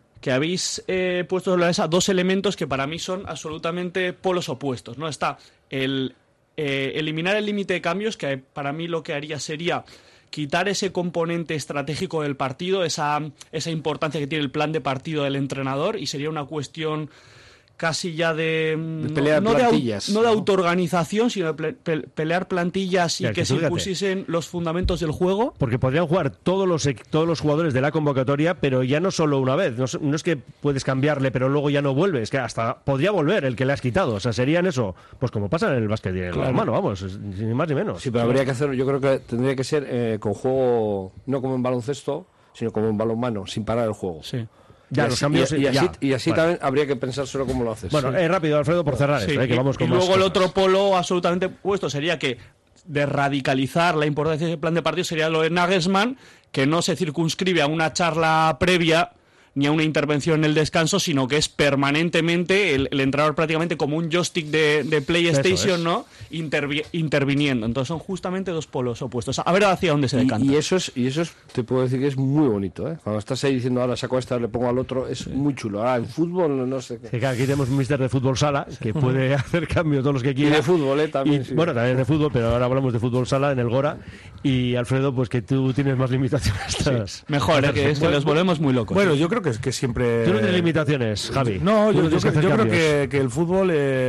habéis puesto sobre la mesa dos elementos que para mí son absolutamente polos opuestos, ¿no? Está el eliminar el límite de cambios, que para mí lo que haría sería quitar ese componente estratégico del partido, esa importancia que tiene el plan de partido del entrenador, y sería una cuestión casi ya de pelear plantillas. No de autoorganización, sino de pelear plantillas y que se impusiesen los fundamentos del juego. Porque podrían jugar todos los jugadores de la convocatoria, pero ya no solo una vez. No es que puedes cambiarle, pero luego ya no vuelve. Es que hasta podría volver el que le has quitado. O sea, serían eso, pues como pasa en el básquet y en el balonmano, vamos, ni más ni menos. Sí, pero habría que hacerlo. Yo creo que tendría que ser con juego, no como en baloncesto, sino como en balonmano, sin parar el juego. Sí. Ya, los cambios, y así vale. También habría que pensárselo cómo lo haces. Bueno, rápido, Alfredo, por cerrar esto, que vamos con luego más el otro polo absolutamente opuesto sería que de radicalizar la importancia del plan de partido sería lo de Nagelsmann, que no se circunscribe a una charla previa, ni a una intervención en el descanso, sino que es permanentemente el entrenador prácticamente como un joystick de PlayStation, ¿no? Interviniendo. Entonces son justamente dos polos opuestos. A ver hacia dónde se decanta. Y eso es, te puedo decir que es muy bonito, ¿eh? Cuando estás ahí diciendo, ahora saco esta, le pongo al otro, es muy chulo. Ahora, en fútbol, no sé qué. Sí, claro, aquí tenemos un mister de fútbol sala que puede hacer cambios todos los que quiera. Y de fútbol, también. Sí. Bueno, también de fútbol, pero ahora hablamos de fútbol sala en el Gora. Y Alfredo, pues que tú tienes más limitaciones. Sí. Mejor, que es que los volvemos muy locos. Bueno, yo creo que siempre... Tú no tienes limitaciones, Javi. No, yo creo que que el fútbol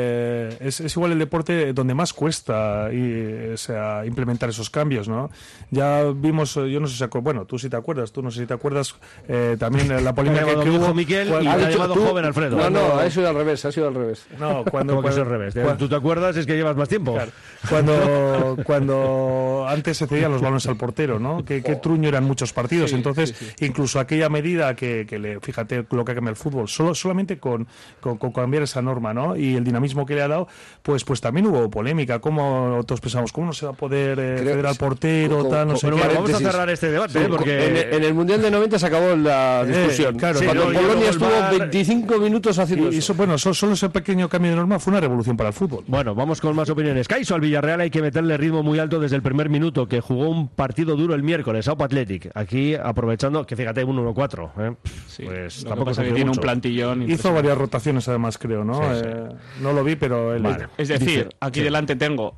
es igual el deporte donde más cuesta implementar esos cambios, ¿no? Ya vimos, yo no sé si bueno, tú sí te acuerdas, tú no sé si te acuerdas, también la polémica que hubo... Miquel y ha llamado joven Alfredo. No, ha sido al revés. ¿Cómo No, que es al revés? ¿Tú te acuerdas? Es que llevas más tiempo. Claro. Cuando antes se cedían los balones al portero, ¿no? Qué truño eran muchos partidos. Sí, entonces, incluso aquella medida fíjate lo que ha cambiado el fútbol, solamente con cambiar esa norma, ¿no? Y el dinamismo que le ha dado, pues también hubo polémica. ¿Cómo todos pensamos? ¿Cómo no se va a poder ceder al portero? No sé qué. Vamos a cerrar este debate, porque... En el Mundial de 90 se acabó la discusión. Claro, cuando Polonia estuvo 25 minutos haciendo eso. Bueno, solo ese pequeño cambio de norma fue una revolución para el fútbol. Bueno, vamos con más opiniones. Caiso, al Villarreal hay que meterle ritmo muy alto desde el primer minuto, que jugó un partido duro el miércoles, Aupa Athletic. Aquí aprovechando, que fíjate, 1-1-4. Sí, pues lo tampoco que pasa que tiene un plantillón. Hizo varias rotaciones además, creo, ¿no? Sí. No lo vi, pero él... Vale. Es decir, aquí delante tengo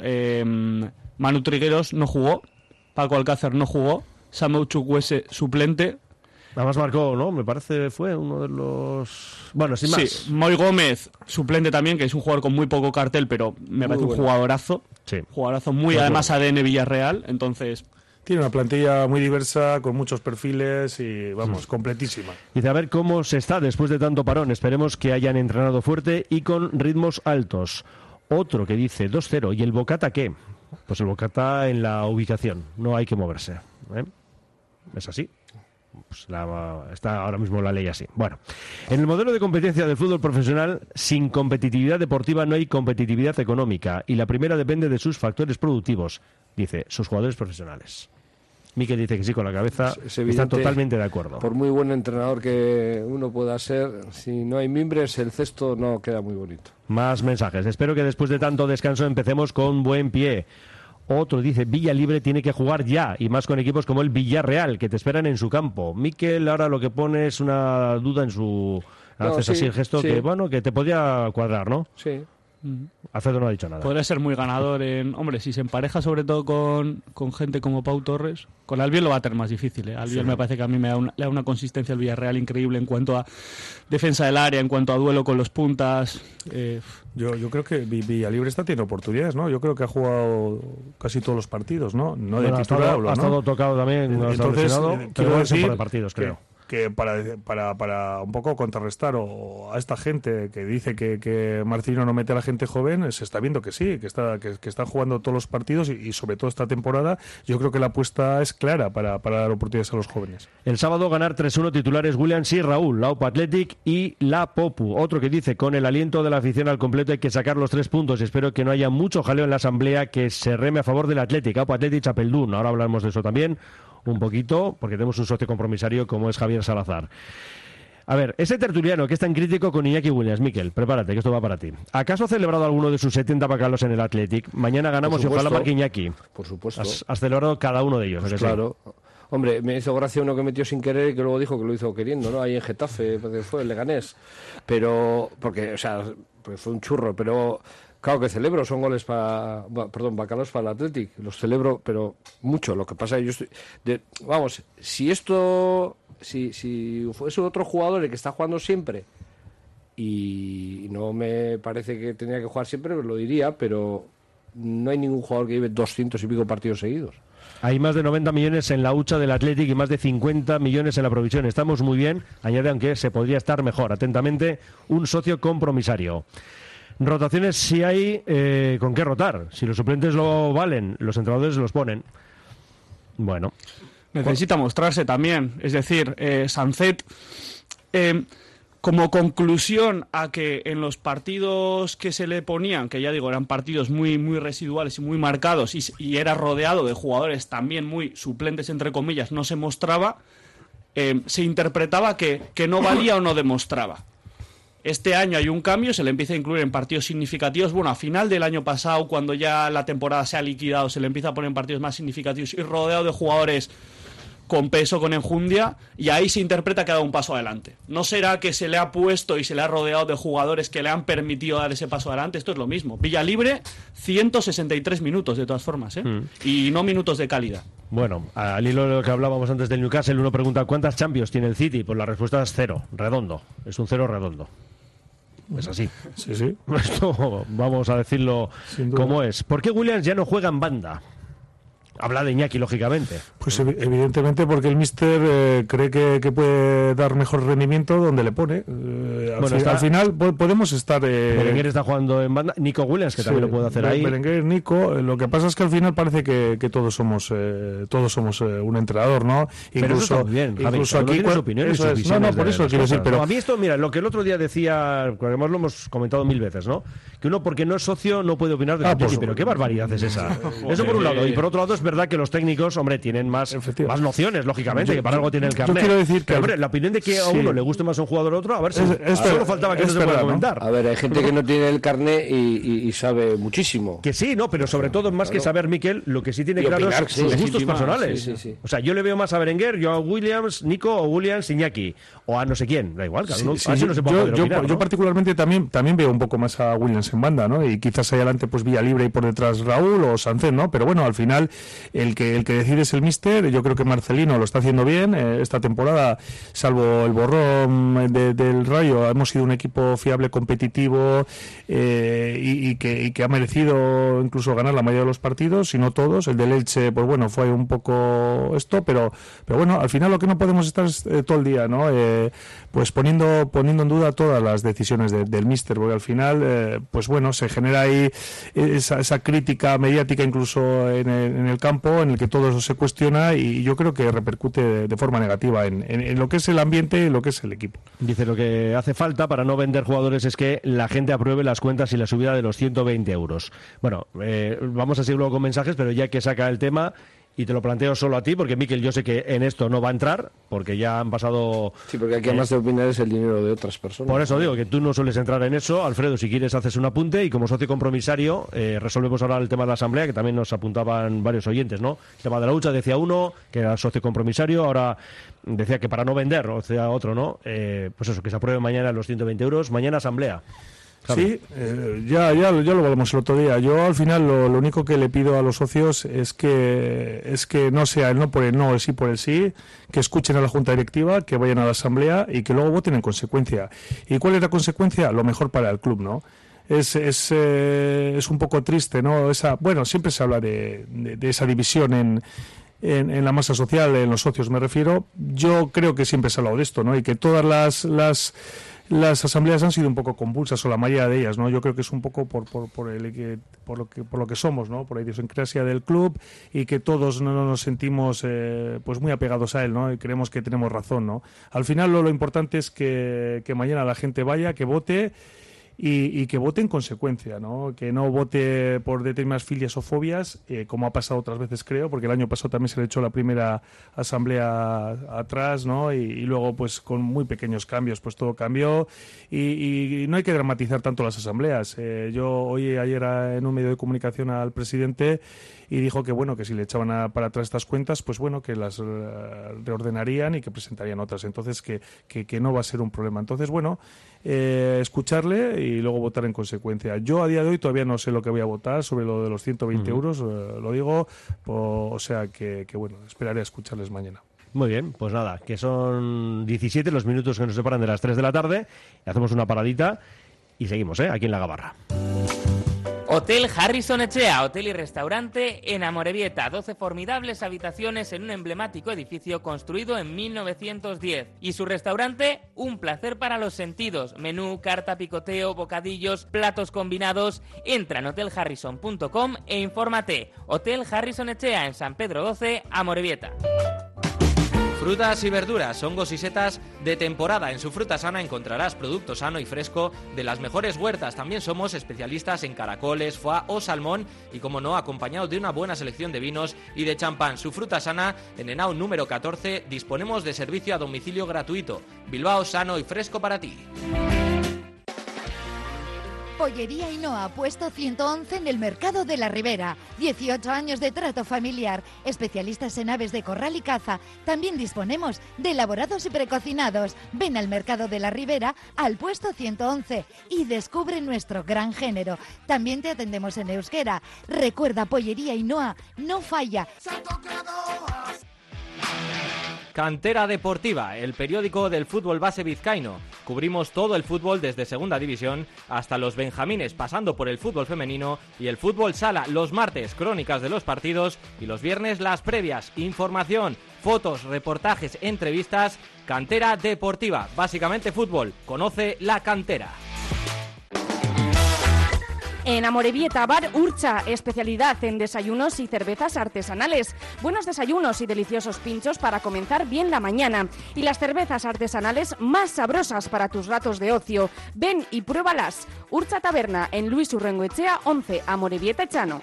Manu Trigueros no jugó, Paco Alcácer no jugó, Samu Chukwueze suplente. Además marcó, ¿no? Me parece fue uno de los... Bueno, sin más. Sí, Moy Gómez, suplente también, que es un jugador con muy poco cartel, pero me parece un jugadorazo. Sí. Jugadorazo muy, además ADN Villarreal, entonces... Tiene una plantilla muy diversa, con muchos perfiles y, vamos, completísima. Dice, a ver cómo se está después de tanto parón. Esperemos que hayan entrenado fuerte y con ritmos altos. Otro que dice 2-0. ¿Y el Bocata qué? Pues el Bocata en la ubicación. No hay que moverse. Es así. Pues está ahora mismo la ley así. Bueno, en el modelo de competencia del fútbol profesional, sin competitividad deportiva no hay competitividad económica. Y la primera depende de sus factores productivos, dice, sus jugadores profesionales. Miquel dice que sí con la cabeza, está totalmente de acuerdo. Por muy buen entrenador que uno pueda ser, si no hay mimbres, el cesto no queda muy bonito. Más mensajes. Espero que después de tanto descanso empecemos con buen pie. Otro dice, Villa Libre tiene que jugar ya, y más con equipos como el Villarreal, que te esperan en su campo. Miquel ahora lo que pone es una duda en su... Haces así el gesto que, bueno, que te podría cuadrar, ¿no? Sí. Alfredo no ha dicho nada. Podría ser muy ganador hombre, si se empareja sobre todo con gente como Pau Torres. Con Albiol lo va a tener más difícil, ¿eh? Albiol me parece que a mí le da una consistencia al Villarreal increíble en cuanto a defensa del área, en cuanto a duelo con los puntas. Yo creo que Villalibre está teniendo oportunidades, ¿no? Yo creo que ha jugado casi todos los partidos, ¿no? No de titular, ha estado tocado también, entonces, quiero decir de partidos, creo. Que para un poco contrarrestar a esta gente que dice que Marcelino no mete a la gente joven, se está viendo que sí, que están jugando todos los partidos y sobre todo esta temporada. Yo creo que la apuesta es clara para dar oportunidades a los jóvenes. El sábado ganar 3-1 titulares Williams y Raúl, la Aupa Athletic y la Popu. Otro que dice, con el aliento de la afición al completo hay que sacar los 3 puntos. Espero que no haya mucho jaleo en la asamblea, que se reme a favor del Athletic, Aupa Athletic Chapeldún. Ahora hablamos de eso también un poquito, porque tenemos un socio compromisario como es Javier Salazar. A ver, ese tertuliano que es tan crítico con Iñaki Williams, Miquel, prepárate, que esto va para ti. ¿Acaso ha celebrado alguno de sus 70 bacalos en el Athletic? Mañana ganamos y ojalá marque Iñaki. Por supuesto. Has celebrado cada uno de ellos. Pues claro. Sí. Hombre, me hizo gracia uno que metió sin querer y que luego dijo que lo hizo queriendo, ¿no? Ahí en Getafe, fue el Leganés. Pero, porque fue un churro, pero... Claro que celebro, son goles bacalos para el Athletic, los celebro, pero mucho. Lo que pasa es que si fuese otro jugador el que está jugando siempre, y no me parece que tenía que jugar siempre, lo diría, pero no hay ningún jugador que lleve 200 y pico partidos seguidos. Hay más de 90 millones en la hucha del Athletic y más de 50 millones en la provisión. Estamos muy bien, añade, aunque se podría estar mejor. Atentamente, un socio compromisario. Rotaciones si hay, ¿con qué rotar? Si los suplentes lo valen, los entrenadores los ponen. Bueno. Necesita mostrarse también. Es decir, Sancet, como conclusión a que en los partidos que se le ponían, que ya digo, eran partidos muy, muy residuales y muy marcados, y era rodeado de jugadores también muy suplentes, entre comillas, no se mostraba. se interpretaba que no valía o no demostraba. Este año hay un cambio, se le empieza a incluir en partidos significativos. Bueno, a final del año pasado, cuando ya la temporada se ha liquidado, se le empieza a poner en partidos más significativos y rodeado de jugadores con peso, con enjundia, y ahí se interpreta que ha dado un paso adelante. No será que se le ha puesto y se le ha rodeado de jugadores que le han permitido dar ese paso adelante. Esto es lo mismo. Villalibre, 163 minutos de todas formas, y no minutos de calidad. Bueno, al hilo de lo que hablábamos antes del Newcastle, uno pregunta ¿cuántas Champions tiene el City? Pues la respuesta es 0, redondo. Es un 0 redondo. Es así. Sí. Esto vamos a decirlo como es. ¿Por qué Williams ya no juega en banda? Habla de Iñaki, lógicamente. Pues evidentemente porque el míster cree que puede dar mejor rendimiento donde le pone. Al final podemos estar... Berenguer está jugando en banda. Nico Williams, que también lo puede hacer ahí. Berenguer, Nico. Lo que pasa es que al final parece que todos somos un entrenador, ¿no? Pero incluso, eso está muy bien, Javi, incluso aquí tiene su opinión y sus visiones. No, por eso quiero decir. Pero a mí esto, mira, lo que el otro día decía, además lo hemos comentado 1000 veces, ¿no? Que uno porque no es socio no puede opinar de City, pero qué barbaridad es esa. Eso por un lado. Y por otro lado es verdad que los técnicos, hombre, tienen más nociones, lógicamente, que para algo tienen el carnet. Yo quiero decir que... Pero, hombre, la opinión de que a uno le guste más un jugador o otro, a ver si... Solo faltaba que no se pueda comentar. A ver, hay gente que no tiene el carnet y sabe muchísimo. Que sí, no, pero sobre todo, más que saber, Miquel, lo que sí tiene claro es sus gustos personales. Sí. O sea, yo le veo más a Berenguer, yo a Williams, Nico, o Williams, Iñaki, o a no sé quién, da igual, cada uno, así no se puede opinar, ¿no? Yo particularmente también veo un poco más a Williams en banda, ¿no? Y quizás ahí adelante pues Villalibre y por detrás Raúl o Sánchez, ¿no? Pero bueno, al final el que decide es el míster. Yo creo que Marcelino lo está haciendo bien esta temporada, salvo el borrón del Rayo. Hemos sido un equipo fiable, competitivo y que ha merecido incluso ganar la mayoría de los partidos, si no todos. El del Elche, pues bueno, fue un poco esto, pero bueno, al final lo que no podemos estar es todo el día, ¿no? Pues poniendo en duda todas las decisiones del míster, porque al final, pues bueno, se genera ahí esa crítica mediática incluso en el campo, en el que todo eso se cuestiona, y yo creo que repercute de forma negativa en lo que es el ambiente y lo que es el equipo. Dice, lo que hace falta para no vender jugadores es que la gente apruebe las cuentas y la subida de los 120 euros. Bueno, vamos a seguir luego con mensajes, pero ya que saca el tema, y te lo planteo solo a ti, porque Miquel, yo sé que en esto no va a entrar, porque ya han pasado... Sí, porque aquí además de opinar es el dinero de otras personas. Por eso digo que tú no sueles entrar en eso. Alfredo, si quieres haces un apunte, y como socio compromisario resolvemos ahora el tema de la asamblea, que también nos apuntaban varios oyentes, ¿no? El tema de la hucha, decía uno, que era socio compromisario, ahora decía que para no vender, o sea, otro, ¿no? Pues eso, que se apruebe mañana los 120 euros, mañana asamblea. Sí, ya lo hablamos el otro día. Yo al final lo único que le pido a los socios es que no sea el no por el no, el sí por el sí, que escuchen a la junta directiva, que vayan a la asamblea y que luego voten en consecuencia. ¿Y cuál es la consecuencia? Lo mejor para el club, ¿no? Es un poco triste, ¿no? Siempre se habla de esa división en la masa social, en los socios me refiero. Yo creo que siempre se ha hablado de esto, ¿no? Y que todas las asambleas han sido un poco convulsas, o la mayoría de ellas, ¿no? Yo creo que es un poco por lo que somos, ¿no? Por la idiosincrasia del club, y que todos no nos sentimos pues muy apegados a él, ¿no? Y creemos que tenemos razón, ¿no? Al final lo importante es que mañana la gente vaya, que vote, y que vote en consecuencia, ¿no? Que no vote por determinadas filias o fobias, como ha pasado otras veces, creo, porque el año pasado también se le echó la primera asamblea atrás, ¿no? Y luego, pues con muy pequeños cambios, pues todo cambió, y no hay que dramatizar tanto las asambleas. Yo oí ayer en un medio de comunicación al presidente, y dijo que bueno, que si le echaban para atrás estas cuentas, pues bueno, que las reordenarían y que presentarían otras. Entonces que no va a ser un problema. Entonces, bueno, escucharle y luego votar en consecuencia. Yo a día de hoy todavía no sé lo que voy a votar sobre lo de los 120 euros, lo digo, o sea que bueno, esperaré a escucharles mañana. Muy bien, pues nada, que son 17 los minutos que nos separan de las 3 de la tarde, hacemos una paradita y seguimos, aquí en La Gabarra. Hotel Harrison Echea, hotel y restaurante en Amorebieta, 12 formidables habitaciones en un emblemático edificio construido en 1910. Y su restaurante, un placer para los sentidos. Menú, carta, picoteo, bocadillos, platos combinados. Entra en hotelharrison.com e infórmate. Hotel Harrison Echea en San Pedro 12, Amorebieta. Frutas y verduras, hongos y setas de temporada. En su Fruta Sana encontrarás producto sano y fresco de las mejores huertas. También somos especialistas en caracoles, foie o salmón y, como no, acompañados de una buena selección de vinos y de champán. Su Fruta Sana, en Henao número 14, disponemos de servicio a domicilio gratuito. Bilbao, sano y fresco para ti. Pollería Ainhoa, puesto 111 en el Mercado de la Ribera. 18 años de trato familiar. Especialistas en aves de corral y caza. También disponemos de elaborados y precocinados. Ven al Mercado de la Ribera, al puesto 111 y descubre nuestro gran género. También te atendemos en euskera. Recuerda, Pollería Ainhoa no falla. Cantera Deportiva, el periódico del fútbol base vizcaíno. Cubrimos todo el fútbol desde segunda división hasta los benjamines, pasando por el fútbol femenino y el fútbol sala. Los martes, crónicas de los partidos y los viernes, las previas. Información, fotos, reportajes, entrevistas. Cantera Deportiva, básicamente fútbol. Conoce la cantera. En Amorebieta, Bar Urcha, especialidad en desayunos y cervezas artesanales. Buenos desayunos y deliciosos pinchos para comenzar bien la mañana. Y las cervezas artesanales más sabrosas para tus ratos de ocio. Ven y pruébalas. Urcha Taberna, en Luis Urrengoetxea 11, Amorebieta Echano.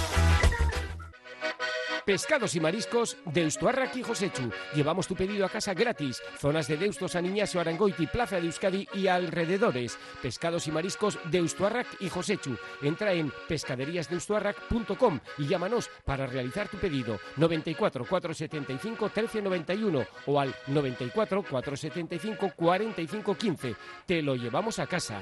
Pescados y mariscos Deustuarrak y Josechu. Llevamos tu pedido a casa gratis. Zonas de Deustos, San Ignacio, Arangoiti, Plaza de Euskadi y alrededores. Pescados y mariscos Deustuarrak y Josechu. Entra en pescaderíasdeustuarrak.com y llámanos para realizar tu pedido. 94 475 1391 o al 94 475 4515. Te lo llevamos a casa.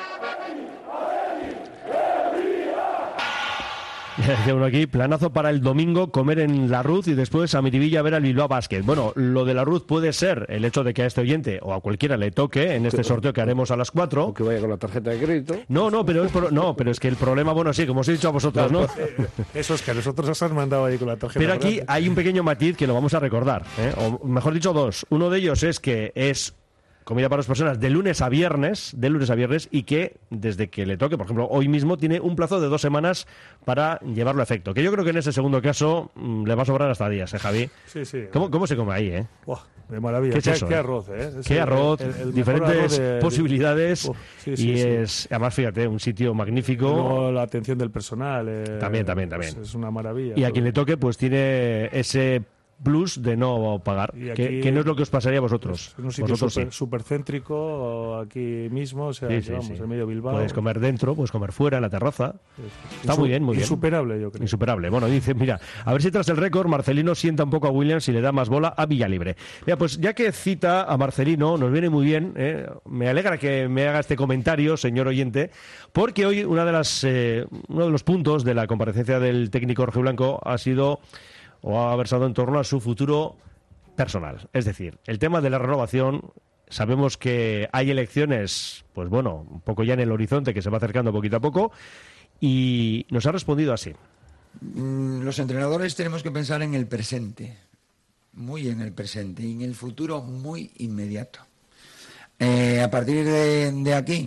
Decía uno aquí, planazo para el domingo, comer en la Ruz y después a Miribilla ver al Bilbao Basket. Bueno, lo de la Ruz puede ser el hecho de que a este oyente o a cualquiera le toque en este sorteo que haremos a las 4. O que vaya con la tarjeta de crédito. No, pero es que el problema, bueno, sí, como os he dicho a vosotros, ¿no? Eso es que a nosotros os han mandado ahí con la tarjeta. Pero aquí hay un pequeño matiz que lo vamos a recordar, ¿eh? O mejor dicho, dos. Uno de ellos es que es comida para 2 personas de lunes a viernes, y que desde que le toque, por ejemplo, hoy mismo tiene un plazo de 2 semanas para llevarlo a efecto. Que yo creo que en ese segundo caso le va a sobrar hasta días, Javi. Sí, sí. ¿Cómo se come ahí, Buah, de maravilla. ¿Qué es eso, qué arroz, ¿eh? Qué arroz, el diferentes arroz posibilidades sí, es, además, fíjate, un sitio magnífico. Y luego la atención del personal. También. Pues es una maravilla. Y a quien le toque, pues tiene ese plus de no pagar, aquí, que no es lo que os pasaría a vosotros. Es un sitio súper céntrico, aquí mismo, o sea, vamos, en medio Bilbao. Puedes comer dentro, puedes comer fuera, en la terraza. Está muy bien. Insuperable, yo creo. Insuperable. Bueno, dice, mira, a ver si tras el récord Marcelino sienta un poco a Williams y le da más bola a Villalibre. Mira, pues ya que cita a Marcelino, nos viene muy bien, me alegra que me haga este comentario, señor oyente, porque hoy uno de los puntos de la comparecencia del técnico rojiblanco ha sido, o ha versado en torno a su futuro personal. Es decir, el tema de la renovación, sabemos que hay elecciones, pues bueno, un poco ya en el horizonte, que se va acercando poquito a poco, y nos ha respondido así. Los entrenadores tenemos que pensar en el presente, muy en el presente, y en el futuro muy inmediato. A partir de aquí,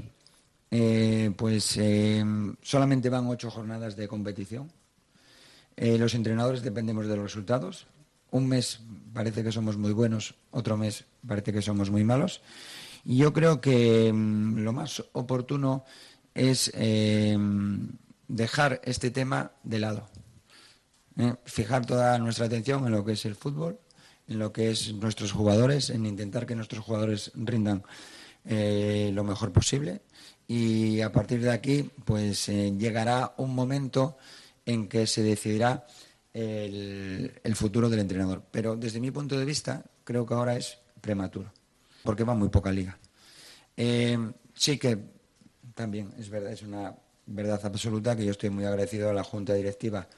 solamente van 8 jornadas de competición. Los entrenadores dependemos de los resultados. Un mes parece que somos muy buenos, otro mes parece que somos muy malos. Y yo creo que lo más oportuno es dejar este tema de lado. Fijar toda nuestra atención en lo que es el fútbol, en lo que es nuestros jugadores, en intentar que nuestros jugadores rindan lo mejor posible. Y a partir de aquí, pues llegará un momento en que se decidirá el futuro del entrenador. Pero desde mi punto de vista, creo que ahora es prematuro, porque va muy poca liga. Sí que también es verdad, es una verdad absoluta que yo estoy muy agradecido a la Junta Directiva,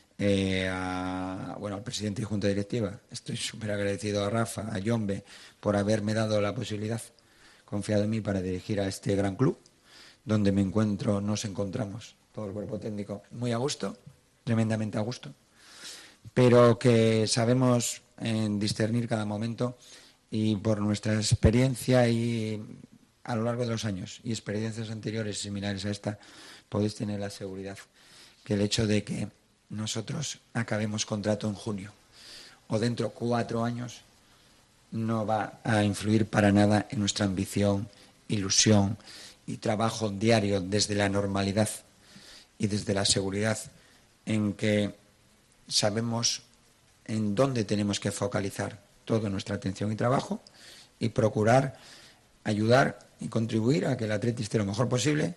al presidente y Junta Directiva. Estoy súper agradecido a Rafa, a Yombe, por haberme dado la posibilidad, confiado en mí para dirigir a este gran club, donde nos encontramos todo el cuerpo técnico muy a gusto, tremendamente a gusto, pero que sabemos discernir cada momento, y por nuestra experiencia y a lo largo de los años y experiencias anteriores similares a esta, podéis tener la seguridad que el hecho de que nosotros acabemos contrato en junio o dentro 4 años no va a influir para nada en nuestra ambición, ilusión y trabajo diario desde la normalidad y desde la seguridad en que sabemos en dónde tenemos que focalizar toda nuestra atención y trabajo y procurar ayudar y contribuir a que el Atleti esté lo mejor posible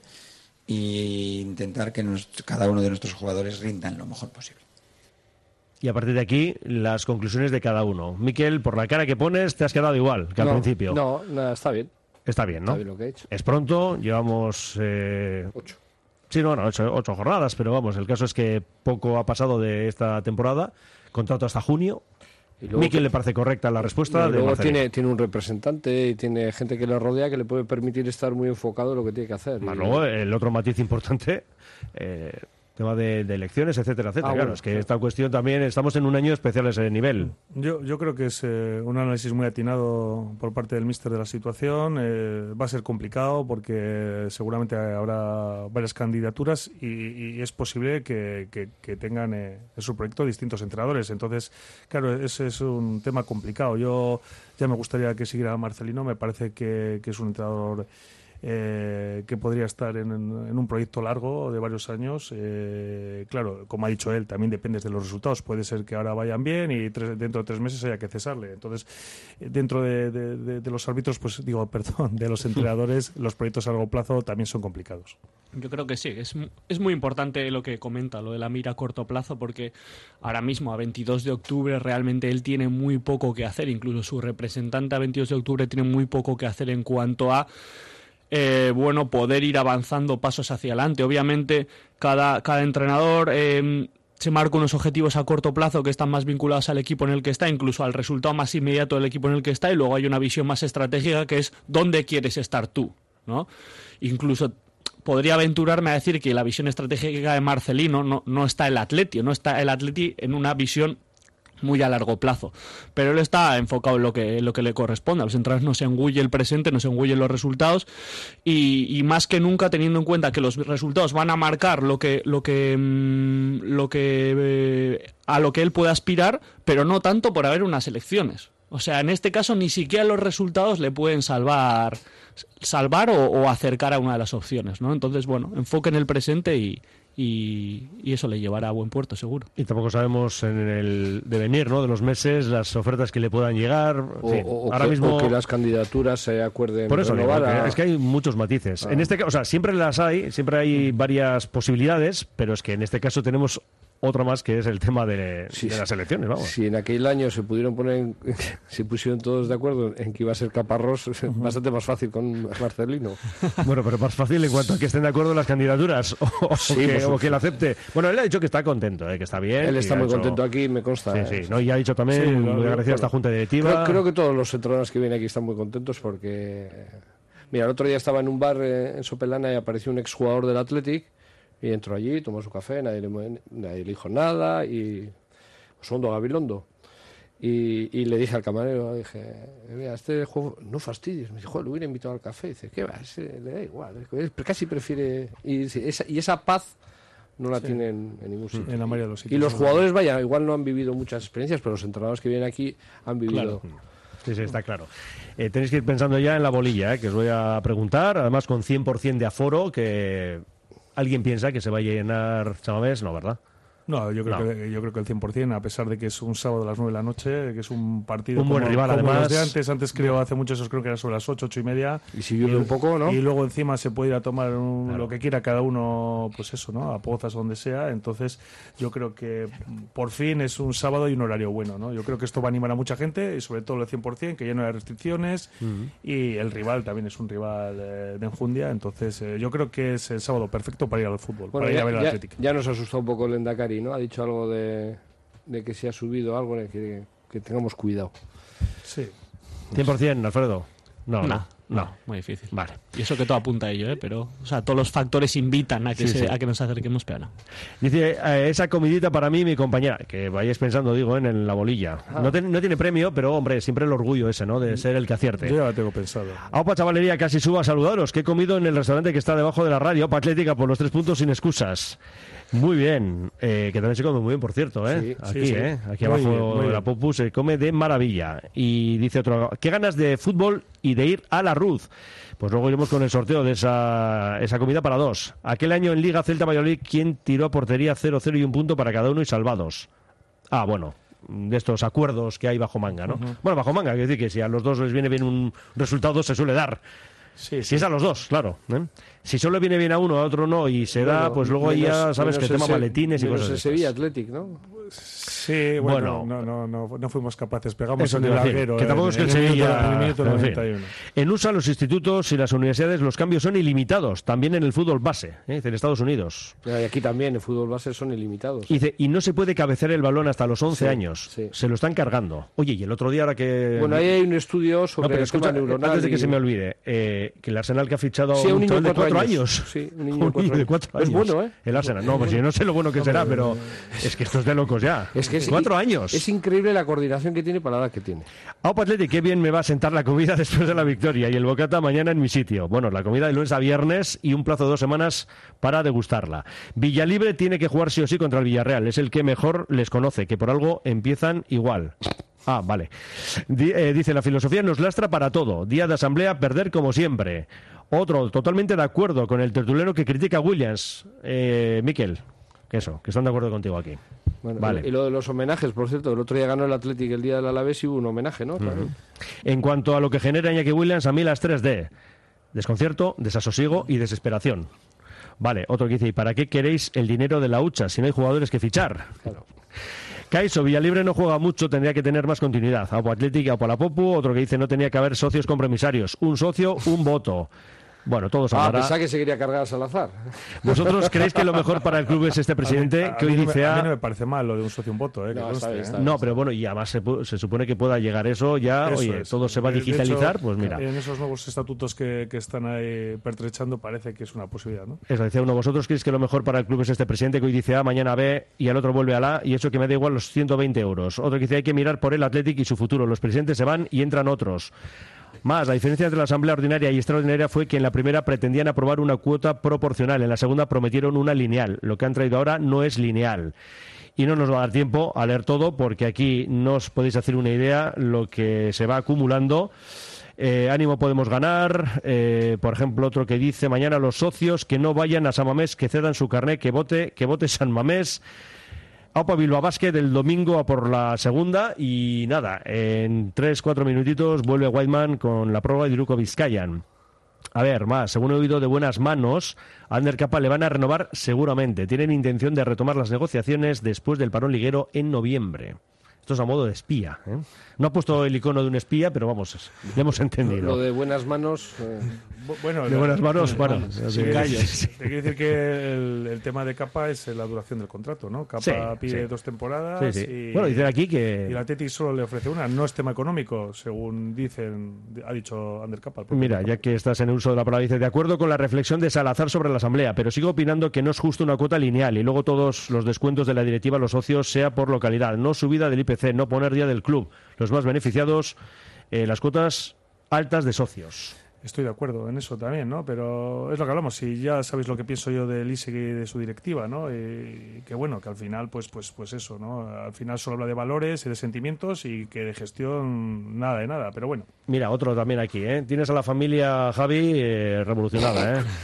e intentar que cada uno de nuestros jugadores rindan lo mejor posible. Y a partir de aquí, las conclusiones de cada uno. Miquel, por la cara que pones, te has quedado igual que al principio. No, está bien. Está bien, ¿no? Está bien lo que he hecho. Es pronto, llevamos... 8. Sí, no, 8 jornadas, pero vamos, el caso es que poco ha pasado de esta temporada. Contrato hasta junio. Miquel le parece correcta la respuesta. Luego tiene un representante y tiene gente que le rodea que le puede permitir estar muy enfocado en lo que tiene que hacer. Luego, el otro matiz importante... tema de elecciones, etcétera, etcétera. Claro, es que esta cuestión también, estamos en un año especial a ese nivel. Yo creo que es un análisis muy atinado por parte del míster de la situación. Va a ser complicado porque seguramente habrá varias candidaturas y es posible que tengan en su proyecto distintos entrenadores. Entonces, claro, ese es un tema complicado. Yo ya me gustaría que siguiera Marcelino. Me parece que es un entrenador que podría estar en un proyecto largo de varios años. Claro, como ha dicho él, también depende de los resultados. Puede ser que ahora vayan bien y dentro de 3 meses haya que cesarle. Entonces, dentro de los árbitros, de los entrenadores, los proyectos a largo plazo también son complicados. Yo creo que sí, es muy importante lo que comenta, lo de la mira a corto plazo, porque ahora mismo, a 22 de octubre, realmente él tiene muy poco que hacer. Incluso su representante a 22 de octubre tiene muy poco que hacer en cuanto a poder ir avanzando pasos hacia adelante. Obviamente, cada entrenador se marca unos objetivos a corto plazo que están más vinculados al equipo en el que está, incluso al resultado más inmediato del equipo en el que está, y luego hay una visión más estratégica que es dónde quieres estar tú, ¿no? Incluso podría aventurarme a decir que la visión estratégica de Marcelino no está el Atleti, no está el Atleti en una visión muy a largo plazo, pero él está enfocado en lo que le corresponde. A los entrenadores no se engulle el presente, no se engullen los resultados y más que nunca teniendo en cuenta que los resultados van a marcar a lo que él puede aspirar, pero no tanto por haber unas elecciones. O sea, en este caso ni siquiera los resultados le pueden salvar o acercar a una de las opciones, ¿no? Entonces, enfoque en el presente y eso le llevará a buen puerto, seguro. Y tampoco sabemos en el devenir, ¿no?, de los meses las ofertas que le puedan llegar. Ahora mismo que las candidaturas se acuerden. Por eso es que hay muchos matices. En este caso, siempre hay varias posibilidades, pero es que en este caso tenemos otra más, que es el tema de las elecciones, vamos. Si en aquel año se pusieron todos de acuerdo en que iba a ser Caparrós, bastante más fácil con Marcelino. Bueno, pero más fácil en cuanto a que estén de acuerdo las candidaturas o que lo acepte. Bueno, él ha dicho que está contento, que está bien. Él está muy contento aquí, me consta. Sí, ¿no? Y ha dicho también, muy agradecido a esta junta directiva. Creo que todos los entrenadores que vienen aquí están muy contentos porque... Mira, el otro día estaba en un bar en Sopelana y apareció un exjugador del Athletic. Y entró allí, tomó su café, nadie le dijo nada, y Osondo Gabilondo. Y le dije al camarero, mira, este juego no fastidies. Me dijo, joder, lo hubiera invitado al café. Y dice, ¿qué va? Le da igual. Casi prefiere... Y esa paz no la tienen en ningún sitio. En la mayoría de los sitios. Y los jugadores, igual no han vivido muchas experiencias, pero los entrenadores que vienen aquí han vivido... Claro. Sí, está claro. Tenéis que ir pensando ya en la bolilla, que os voy a preguntar, además con 100% de aforo, que... ¿Alguien piensa que se va a llenar Samamés? No, ¿verdad? No, yo creo que el 100%, a pesar de que es un sábado a las 9 de la noche, que es un partido un buen rival, como además. Los de antes creo, hace mucho, creo que era sobre las 8, 8:30. Y si llueve un poco, ¿no? Y luego encima se puede ir a tomar lo que quiera cada uno, pues eso, ¿no? A Pozas o donde sea. Entonces, yo creo que por fin es un sábado y un horario bueno, ¿no? Yo creo que esto va a animar a mucha gente, y sobre todo el 100%, que ya no hay restricciones, y el rival también es un rival de enjundia. Entonces, yo creo que es el sábado perfecto para ir al fútbol, para ir a ver al Atlético. Ya nos asustó un poco el Endacari, ¿no? Ha dicho algo de que se ha subido algo, que tengamos cuidado. Sí. 100%, Alfredo. No, muy difícil. Vale. Y eso que todo apunta a ello, pero todos los factores invitan a que nos acerquemos, pero no. Dice, esa comidita para mí, mi compañera, que vayáis pensando, en la bolilla. No tiene premio, pero hombre, siempre el orgullo ese, ¿no?, de ser el que acierte. Yo ya lo tengo pensado. Aupa, chavalería, casi suba a saludaros, que he comido en el restaurante que está debajo de la radio, Aupa Atlética, por los 3 puntos sin excusas. Muy bien, que también se come muy bien, por cierto, ¿eh? Sí, aquí, sí. aquí Muy abajo bien, muy de la bien. Popu se come de maravilla. Y dice otro, qué ganas de fútbol y de ir a la Ruz. Pues luego iremos con el sorteo de esa comida para dos. Aquel año en Liga Celta Valladolid, ¿quién tiró a portería 0-0 y un punto para cada uno y salvados? Ah, bueno, de estos acuerdos que hay bajo manga, ¿no? Bueno, bajo manga, quiere decir que si a los dos les viene bien un resultado, se suele dar. Sí, Si es a los dos, claro. ¿eh? Si solo viene bien a uno, a otro no, y se da, Bueno, pues luego ahí ya sabes que tema maletines y menos cosas el de Sevilla estas. Athletic, ¿no? Sí, bueno, no fuimos capaces. Pegamos Eso en te el iba a decir, larguero. que tampoco es que el en el Sevilla... minuto en fin. 91. En USA, los institutos y las universidades, los cambios son ilimitados, también en el fútbol base, dice, en Estados Unidos. Y aquí también, en fútbol base son ilimitados. Dice, y no se puede cabecear el balón hasta los 11 Sí, años. sí. Se lo están cargando. Oye, y el otro día, ahora que... Bueno, ahí hay un estudio sobre No, pero el escucha, tema neuronal. antes de que y- se me olvide, que el Arsenal que ha fichado Sí, un niño chaval de de 4 4 años. Sí, un niño de 4 años. Es bueno, ¿eh? El Arsenal. No, pues yo no sé lo bueno que será, pero es que esto es de locos ya. Es que 4 años. Es increíble la coordinación que tiene para la edad que tiene. Aupa Atleti, qué bien me va a sentar la comida después de la victoria y el bocata mañana en mi sitio. Bueno, la comida de lunes a viernes y un plazo de 2 semanas para degustarla. Villalibre tiene que jugar sí o sí contra el Villarreal. Es el que mejor les conoce, que por algo empiezan igual. Ah, vale. Dice, la filosofía nos lastra para todo. Día de asamblea, perder como siempre. Otro, totalmente de acuerdo con el tertuliano que critica a Williams. Miquel, que están de acuerdo contigo aquí. Bueno, Vale. Y lo de los homenajes, por cierto, el otro día ganó el Athletic el día del Alavés y hubo un homenaje, ¿no? Claro. En cuanto a lo que genera Iñaki Williams, a mí las 3D. Desconcierto, desasosiego y desesperación. Vale, otro que dice, ¿y para qué queréis el dinero de la hucha si no hay jugadores que fichar? Claro. Caiso, Villalibre no juega mucho, tendría que tener más continuidad. Aupo Athletic, Aupo la Popu, otro que dice, no tenía que haber socios compromisarios. Un socio, un voto. Bueno, todos hablará. Pensaba que se quería cargar a Salazar. ¿Vosotros creéis que lo mejor para el club es este presidente que hoy dice a mí no me parece mal lo de un socio un voto, que No, conste, está bien, ¿eh? está bien. No, pero bueno, y además se supone que pueda llegar eso ya, Eso oye, es. todo se va a De digitalizar, hecho, pues mira. En esos nuevos estatutos que están ahí pertrechando parece que es una posibilidad, ¿no? Eso decía uno, ¿vosotros creéis que lo mejor para el club es este presidente que hoy dice A, mañana B y al otro vuelve a la y eso que me da igual los 120 euros? Otro que dice, hay que mirar por el Athletic y su futuro. Los presidentes se van y entran otros. Más, la diferencia entre la asamblea ordinaria y extraordinaria fue que en la primera pretendían aprobar una cuota proporcional, en la segunda prometieron una lineal. Lo que han traído ahora no es lineal. Y no nos va a dar tiempo a leer todo porque aquí no os podéis hacer una idea lo que se va acumulando. Ánimo podemos ganar. Por ejemplo, otro que dice, mañana los socios que no vayan a San Mamés, que cedan su carné, que vote San Mamés. Aupa Bilbao Basket el domingo a por la segunda y nada, en 3-4 minutitos vuelve Whiteman con la prueba de Iruko Vizcayan. A ver, más, según he oído de buenas manos, a Ander Capa le van a renovar seguramente. Tienen intención de retomar las negociaciones después del parón liguero en noviembre. Esto es a modo de espía, ¿eh? No ha puesto el icono de un espía, pero vamos, le hemos entendido. Lo de buenas manos. Bueno, De buenas manos, bueno. sin calles. Te quiero decir que el tema de Capa es la duración del contrato, ¿no? Capa Sí, pide sí. 2 temporadas. Sí, sí. Y, Bueno, dicen aquí que... y el Athletic solo le ofrece una. No es tema económico, según ha dicho Ander Capa. Mira, ya que estás en el uso de la palabra, dice, de acuerdo con la reflexión de Salazar sobre la Asamblea, pero sigo opinando que no es justo una cuota lineal y luego todos los descuentos de la directiva a los socios sea por localidad, no subida del IPC, no poner día del club. Los más beneficiados, las cuotas altas de socios. Estoy de acuerdo en eso también, ¿no? Pero es lo que hablamos. Si ya sabéis lo que pienso yo del ISEG y de su directiva, ¿no? Y que bueno, que al final, pues eso, ¿no? Al final solo habla de valores y de sentimientos y que de gestión nada de nada. Pero bueno. Mira, otro también aquí, ¿eh? Tienes a la familia Javi revolucionada, ¿eh?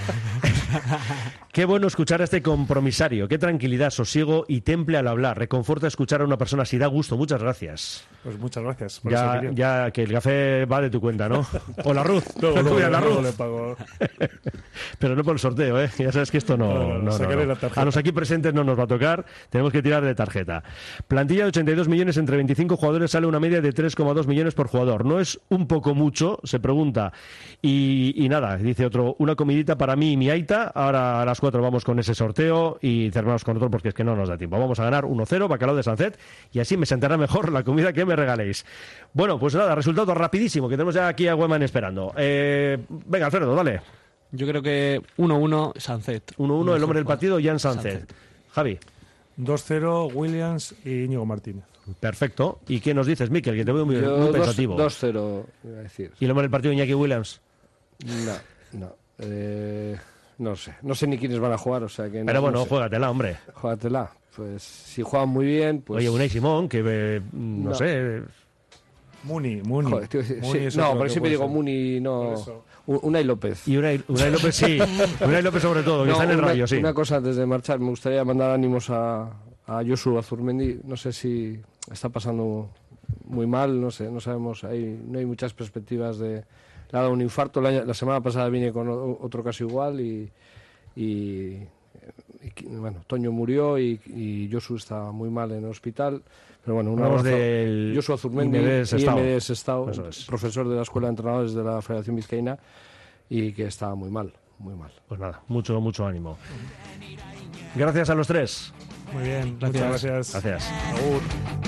Qué bueno escuchar a este compromisario. Qué tranquilidad, sosiego y temple al hablar. Reconforta escuchar a una persona así. Da gusto. Muchas gracias. Pues muchas gracias por esa opinión. Ya que el café va de tu cuenta, ¿no? O la Ruth. Luego le pago. Pero no por el sorteo, ¿eh? Ya sabes que esto no. Sacaré la tarjeta. A los aquí presentes no nos va a tocar. Tenemos que tirar de tarjeta. Plantilla de 82 millones entre 25 jugadores, sale una media de 3,2 millones por jugador. ¿No es un poco mucho? Se pregunta. Y nada, dice otro, una comidita para mí y mi aita. Ahora a las 4 vamos con ese sorteo y cerramos con otro porque es que no nos da tiempo. Vamos a ganar 1-0, bacalao de Sancet, y así me sentará mejor la comida que me regaléis. Bueno, pues nada, resultado rapidísimo, que tenemos ya aquí a Weman esperando. Venga, Alfredo, dale. Yo creo que 1-1 Sancet. 1-1 el hombre del partido, Jan Sancet. Javi. 2-0 Williams y Íñigo Martínez. Perfecto. ¿Y qué nos dices, Miquel? Que te veo muy pensativo. 2-0, iba a decir. ¿Y el hombre del partido, Iñaki Williams? No. No sé ni quiénes van a jugar, o sea que... Pero bueno, no sé. juégatela, hombre. Juégatela. Pues si juegan muy bien, pues... Oye, Unai Simón, que no sé... Muni. Joder, tío, sí, no, pero siempre digo Muni, no... Unai López. Y Unai López, sí. Unai López sobre todo, que está en el Rayo, sí. Una cosa antes de marchar, me gustaría mandar ánimos a Josu Azurmendi. No sé si está pasando muy mal, no sé, no sabemos. No hay muchas perspectivas de... Le ha dado un infarto. La semana pasada vine con otro caso igual y bueno, Toño murió y Josu está muy mal en el hospital. Pero bueno, un abrazo. Josu Azurmendi, IMD Sestao, profesor de la Escuela de Entrenadores de la Federación Vizcaína, y que está muy mal, muy mal. Pues nada, mucho ánimo. Gracias a los tres. Muy bien, muchas gracias. Gracias. Agur.